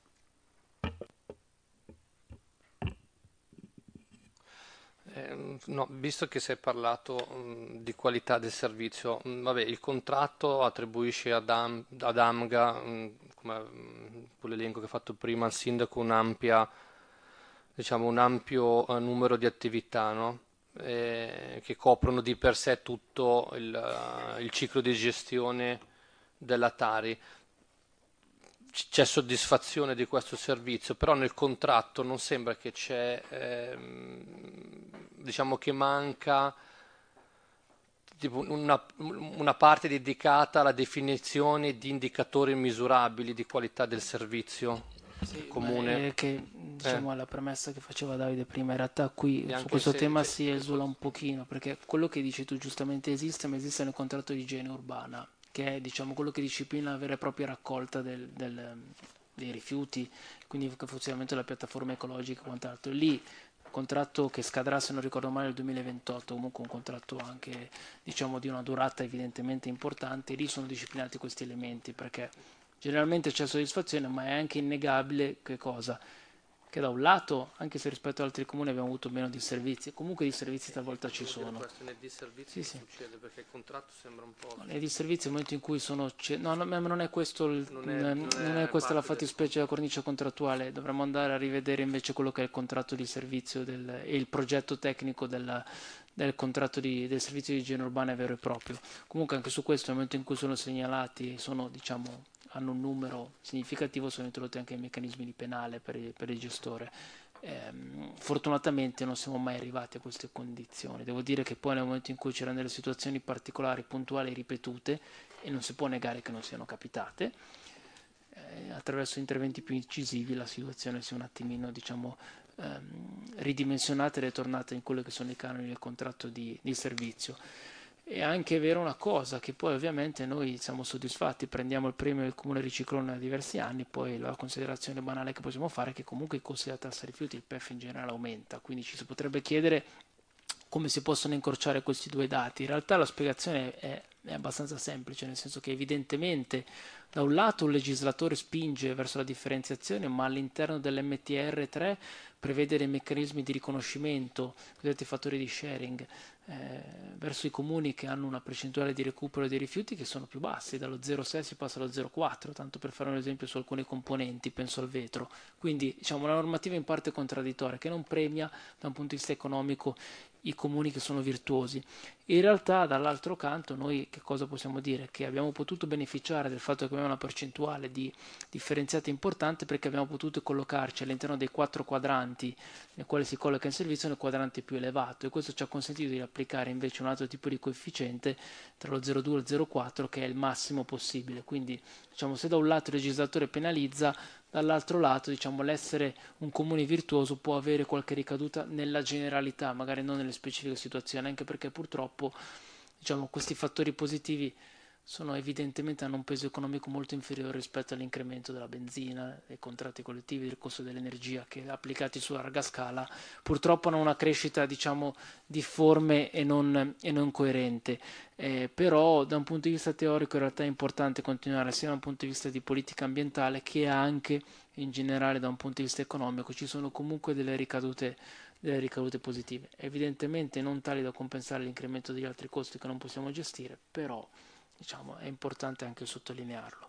Eh, no, visto che si è parlato mh, di qualità del servizio, mh, vabbè, il contratto attribuisce ad, Am- ad AMGA, mh, come mh, l'elenco che ho fatto prima, al sindaco un'ampia, diciamo, un ampio eh, numero di attività, no? Eh, che coprono di per sé tutto il, uh, il ciclo di gestione della Tari. C'è soddisfazione di questo servizio, però nel contratto non sembra che c'è, ehm, diciamo che manca tipo una, una parte dedicata alla definizione di indicatori misurabili di qualità del servizio Sì, comune. che diciamo, Eh. alla premessa che faceva Davide prima. In realtà qui E su anche questo se- tema se- si esula un pochino, perché quello che dici tu giustamente esiste, ma esiste nel contratto di igiene urbana, che è, diciamo, quello che disciplina la vera e propria raccolta del- del- dei rifiuti, quindi il funzionamento della piattaforma ecologica e quant'altro. Lì, contratto che scadrà, se non ricordo male, nel duemilaventotto, comunque un contratto anche, diciamo, di una durata evidentemente importante, lì sono disciplinati questi elementi, perché generalmente c'è soddisfazione, ma è anche innegabile che cosa? Che da un lato, anche se rispetto ad altri comuni abbiamo avuto meno disservizi, comunque disservizi talvolta ci sono. Questo nei disservizi Sì, sì. succede perché il contratto sembra un po'... Nei disservizi nel momento in cui sono... ce- No, no, ma non è, questo il- Non è- non non è è questa la parte del- fattispecie della cornice contrattuale, dovremmo andare a rivedere invece quello che è il contratto di servizio del- e il progetto tecnico della- del contratto di- del servizio di igiene urbana vero e proprio. Comunque anche su questo, nel momento in cui sono segnalati, sono, diciamo, hanno un numero significativo, sono introdotti anche i meccanismi di penale per il, per il gestore. Ehm, fortunatamente non siamo mai arrivati a queste condizioni. Devo dire che poi nel momento in cui c'erano delle situazioni particolari, puntuali, ripetute, e non si può negare che non siano capitate, eh, attraverso interventi più incisivi la situazione si è un attimino, diciamo, ehm, ridimensionata e ritornata in quello che sono i canoni del contratto di, di servizio. È anche vero una cosa, che poi ovviamente noi siamo soddisfatti, prendiamo il premio del Comune Riciclone da diversi anni, poi la considerazione banale che possiamo fare è che comunque i costi della tassa rifiuti, il P E F in generale aumenta, quindi ci si potrebbe chiedere come si possono incrociare questi due dati. In realtà la spiegazione è, è abbastanza semplice, nel senso che evidentemente da un lato un legislatore spinge verso la differenziazione, ma all'interno dell'M T R tre prevede dei meccanismi di riconoscimento, cosiddetti fattori di sharing, eh, verso i comuni che hanno una percentuale di recupero dei rifiuti che sono più bassi, dallo zero virgola sei si passa allo zero virgola quattro, tanto per fare un esempio su alcuni componenti, penso al vetro. Quindi diciamo una normativa in parte contraddittoria che non premia da un punto di vista economico i comuni che sono virtuosi. In realtà dall'altro canto noi che cosa possiamo dire? Che abbiamo potuto beneficiare del fatto che abbiamo una percentuale di differenziata importante perché abbiamo potuto collocarci all'interno dei quattro quadranti nel quale si colloca in servizio nel quadrante più elevato, e questo ci ha consentito di applicare invece un altro tipo di coefficiente tra lo zero virgola due e lo zero virgola quattro che è il massimo possibile. Quindi diciamo, se da un lato il legislatore penalizza, dall'altro lato diciamo, l'essere un comune virtuoso può avere qualche ricaduta nella generalità, magari non nelle specifiche situazioni, anche perché purtroppo diciamo, questi fattori positivi sono evidentemente hanno un peso economico molto inferiore rispetto all'incremento della benzina, dei contratti collettivi, del costo dell'energia, che applicati su larga scala purtroppo hanno una crescita diciamo difforme e non, e non coerente. Eh, però da un punto di vista teorico in realtà è importante continuare sia da un punto di vista di politica ambientale che anche in generale da un punto di vista economico. Ci sono comunque delle ricadute delle ricadute positive, evidentemente non tali da compensare l'incremento degli altri costi che non possiamo gestire, però diciamo, è importante anche sottolinearlo.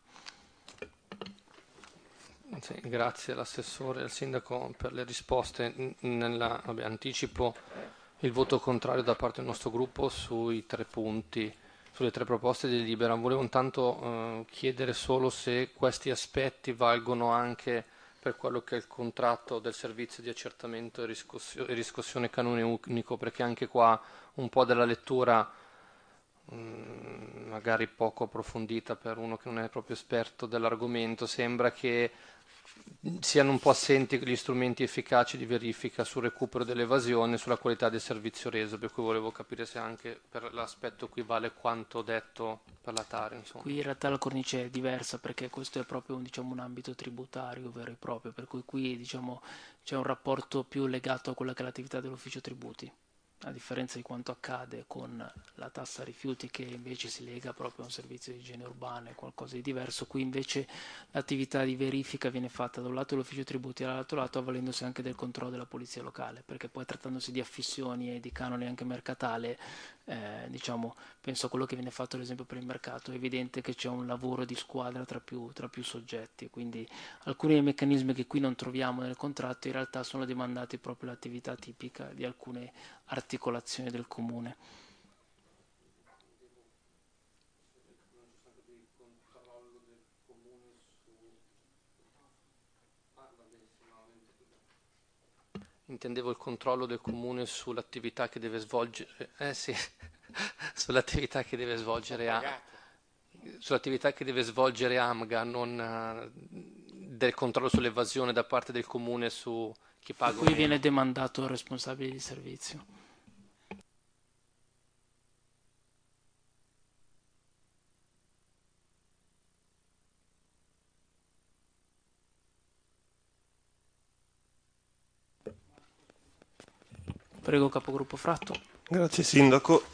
Sì, grazie all'assessore e al sindaco per le risposte. Nella, vabbè, anticipo il voto contrario da parte del nostro gruppo sui tre punti, sulle tre proposte di delibera. Volevo intanto eh, chiedere solo se questi aspetti valgono anche per quello che è il contratto del servizio di accertamento e riscossio- e riscossione canone unico, perché anche qua un po' della lettura mh, magari poco approfondita per uno che non è proprio esperto dell'argomento, sembra che siano un po' assenti gli strumenti efficaci di verifica sul recupero dell'evasione e sulla qualità del servizio reso, per cui volevo capire se anche per l'aspetto qui vale quanto detto per la Tari. Insomma. Qui in realtà la cornice è diversa perché questo è proprio un, diciamo, un ambito tributario vero e proprio, per cui qui diciamo, c'è un rapporto più legato a quella che è l'attività dell'ufficio tributi, a differenza di quanto accade con la tassa rifiuti che invece si lega proprio a un servizio di igiene urbana e qualcosa di diverso. Qui invece l'attività di verifica viene fatta da un lato dell'ufficio tributi e dall'altro lato avvalendosi anche del controllo della polizia locale, perché poi trattandosi di affissioni e di canoni anche mercatale, eh, diciamo, penso a quello che viene fatto ad esempio per il mercato, è evidente che c'è un lavoro di squadra tra più, tra più soggetti, quindi alcuni dei meccanismi che qui non troviamo nel contratto in realtà sono demandati proprio all'attività tipica di alcune articolazioni del comune. Intendevo il controllo del comune sull'attività che deve svolgere, eh sì, sull'attività che deve svolgere a, sull'attività che deve svolgere AMGA, non uh, del controllo sull'evasione da parte del comune su chi paga. Qui viene demandato il responsabile di servizio. Prego, capogruppo Fratto. Grazie Sindaco.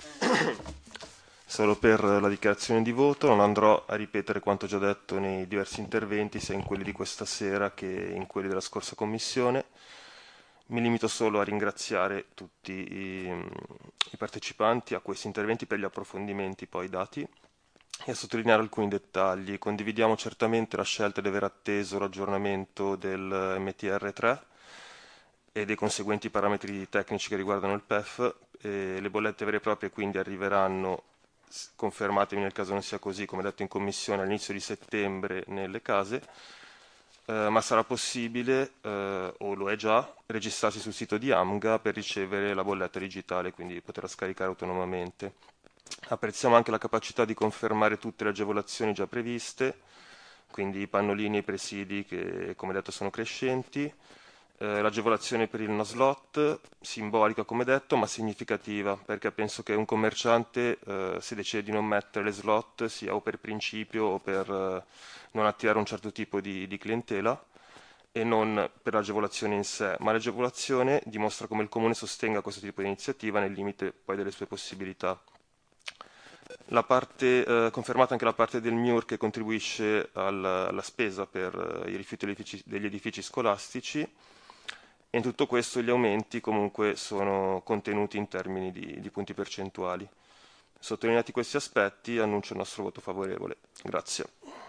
Solo per la dichiarazione di voto, non andrò a ripetere quanto già detto nei diversi interventi, sia in quelli di questa sera che in quelli della scorsa commissione. Mi limito solo a ringraziare tutti i, i partecipanti a questi interventi per gli approfondimenti poi dati e a sottolineare alcuni dettagli. Condividiamo certamente la scelta di aver atteso l'aggiornamento del M T R tre e dei conseguenti parametri tecnici che riguardano il P E F. E le bollette vere e proprie quindi arriveranno, confermatemi nel caso non sia così, come detto in commissione, all'inizio di settembre nelle case, eh, ma sarà possibile, eh, o lo è già, registrarsi sul sito di AMGA per ricevere la bolletta digitale, quindi poterla scaricare autonomamente. Apprezziamo anche la capacità di confermare tutte le agevolazioni già previste, quindi i pannolini e i presidi che, come detto, sono crescenti. Eh, l'agevolazione per il no slot, simbolica come detto, ma significativa, perché penso che un commerciante, eh, se decide di non mettere le slot, sia o per principio o per eh, non attirare un certo tipo di, di clientela, e non per l'agevolazione in sé, ma l'agevolazione dimostra come il Comune sostenga questo tipo di iniziativa nel limite poi delle sue possibilità. La parte, eh, confermata anche la parte del M I U R che contribuisce al, alla spesa per eh, i rifiuti degli edifici, degli edifici scolastici. E in tutto questo gli aumenti comunque sono contenuti in termini di, di punti percentuali. Sottolineati questi aspetti, annuncio il nostro voto favorevole. Grazie.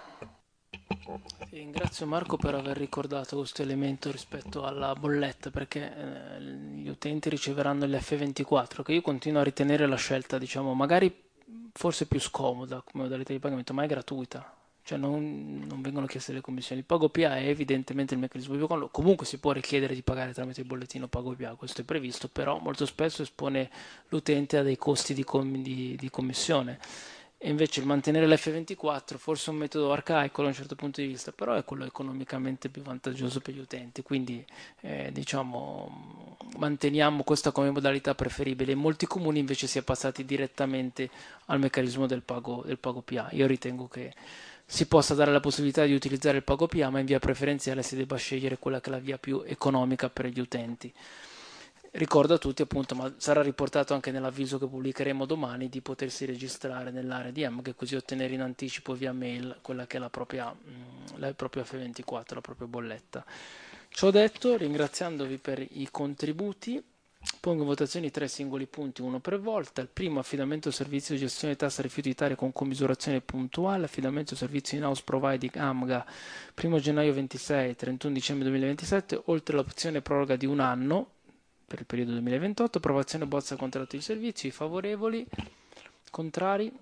Ringrazio Marco per aver ricordato questo elemento rispetto alla bolletta, perché eh, gli utenti riceveranno l'F ventiquattro, che io continuo a ritenere la scelta, diciamo, magari forse più scomoda come modalità di pagamento, ma è gratuita. Cioè non, non vengono chieste le commissioni. Il pago P A è evidentemente il meccanismo di controllo. Comunque si può richiedere di pagare tramite il bollettino pago P A, questo è previsto, però molto spesso espone l'utente a dei costi di, com- di, di commissione. E invece il mantenere l'F ventiquattro forse è un metodo arcaico da un certo punto di vista, però è quello economicamente più vantaggioso per gli utenti, quindi eh, diciamo manteniamo questa come modalità preferibile. In molti comuni invece si è passati direttamente al meccanismo del pago, del pago P A. Io ritengo che si possa dare la possibilità di utilizzare il pago P A, ma in via preferenziale si debba scegliere quella che è la via più economica per gli utenti. Ricordo a tutti, appunto, ma sarà riportato anche nell'avviso che pubblicheremo domani, di potersi registrare nell'area di AMGA e così ottenere in anticipo via mail quella che è la propria, la propria F ventiquattro, la propria bolletta. Ciò detto, ringraziandovi per i contributi, pongo in votazione tre singoli punti, uno per volta. Il primo, affidamento servizio di gestione tassa rifiuti Italia con commisurazione puntuale, affidamento servizio in-house providing AMGA primo gennaio ventisei, trentuno dicembre duemilaventisette, oltre l'opzione proroga di un anno per il periodo duemilaventotto, approvazione bozza contratto di servizi, i favorevoli, contrari,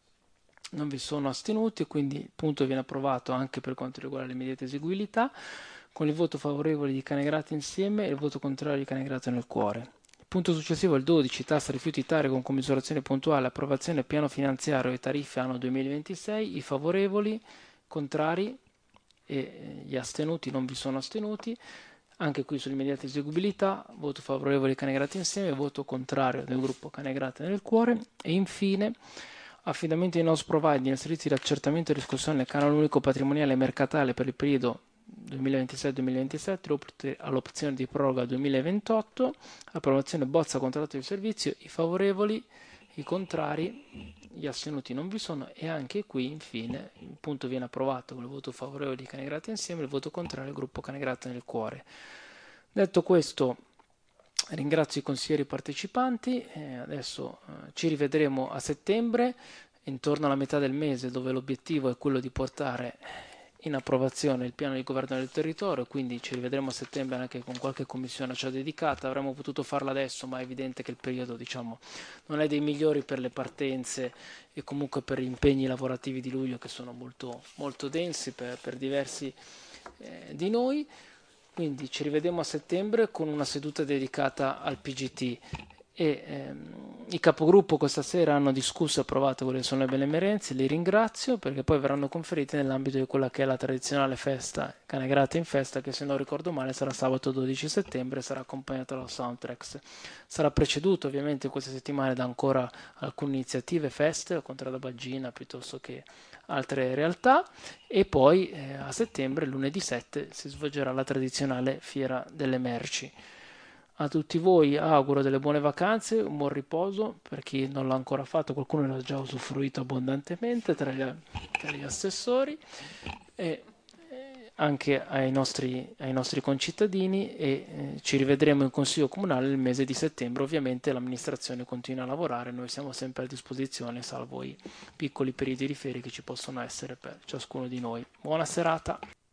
non vi sono astenuti, quindi il punto viene approvato anche per quanto riguarda l'immediata eseguibilità, con il voto favorevole di Canegrati insieme e il voto contrario di Canegrati nel cuore. Il punto successivo è il dodici, tassa rifiuti Italia con commisurazione puntuale, approvazione piano finanziario e tariffe anno duemilaventisei, i favorevoli, contrari e gli astenuti non vi sono astenuti. Anche qui sull'immediata eseguibilità, voto favorevole Canegrati insieme, voto contrario del gruppo Canegrati nel cuore. E infine, affidamento in house providing al servizio di accertamento e riscossione del canale unico patrimoniale e mercatale per il periodo duemilaventisei duemilaventisette all'opzione di proroga duemilaventotto, approvazione bozza contratto di servizio, i favorevoli, i contrari, gli astenuti non vi sono, e anche qui infine il punto viene approvato con il voto favorevole di Canegrati insieme e il voto contrario del gruppo Canegrati nel cuore. Detto questo, ringrazio i consiglieri partecipanti, eh, adesso eh, ci rivedremo a settembre intorno alla metà del mese, dove l'obiettivo è quello di portare in approvazione il piano di governo del territorio, quindi ci rivedremo a settembre anche con qualche commissione a ciò dedicata. Avremmo potuto farla adesso, ma è evidente che il periodo, diciamo, non è dei migliori per le partenze e comunque per gli impegni lavorativi di luglio, che sono molto, molto densi per, per diversi eh, di noi. Quindi ci rivediamo a settembre con una seduta dedicata al P G T e ehm, i capogruppo questa sera hanno discusso e approvato quelle che sono le benemerenze, li ringrazio perché poi verranno conferiti nell'ambito di quella che è la tradizionale festa Canegrate in Festa, che se non ricordo male sarà sabato dodici settembre e sarà accompagnata dal Soundtracks. Sarà preceduto ovviamente in queste settimane da ancora alcune iniziative, feste, Contrada Baggina piuttosto che altre realtà, e poi eh, a settembre, lunedì sette, si svolgerà la tradizionale Fiera delle Merci. A tutti voi auguro delle buone vacanze, un buon riposo per chi non l'ha ancora fatto, qualcuno ne ha già usufruito abbondantemente tra gli, tra gli assessori, e anche ai nostri, ai nostri concittadini, e eh, ci rivedremo in Consiglio Comunale il mese di settembre. Ovviamente l'amministrazione continua a lavorare, noi siamo sempre a disposizione salvo i piccoli periodi di ferie che ci possono essere per ciascuno di noi. Buona serata.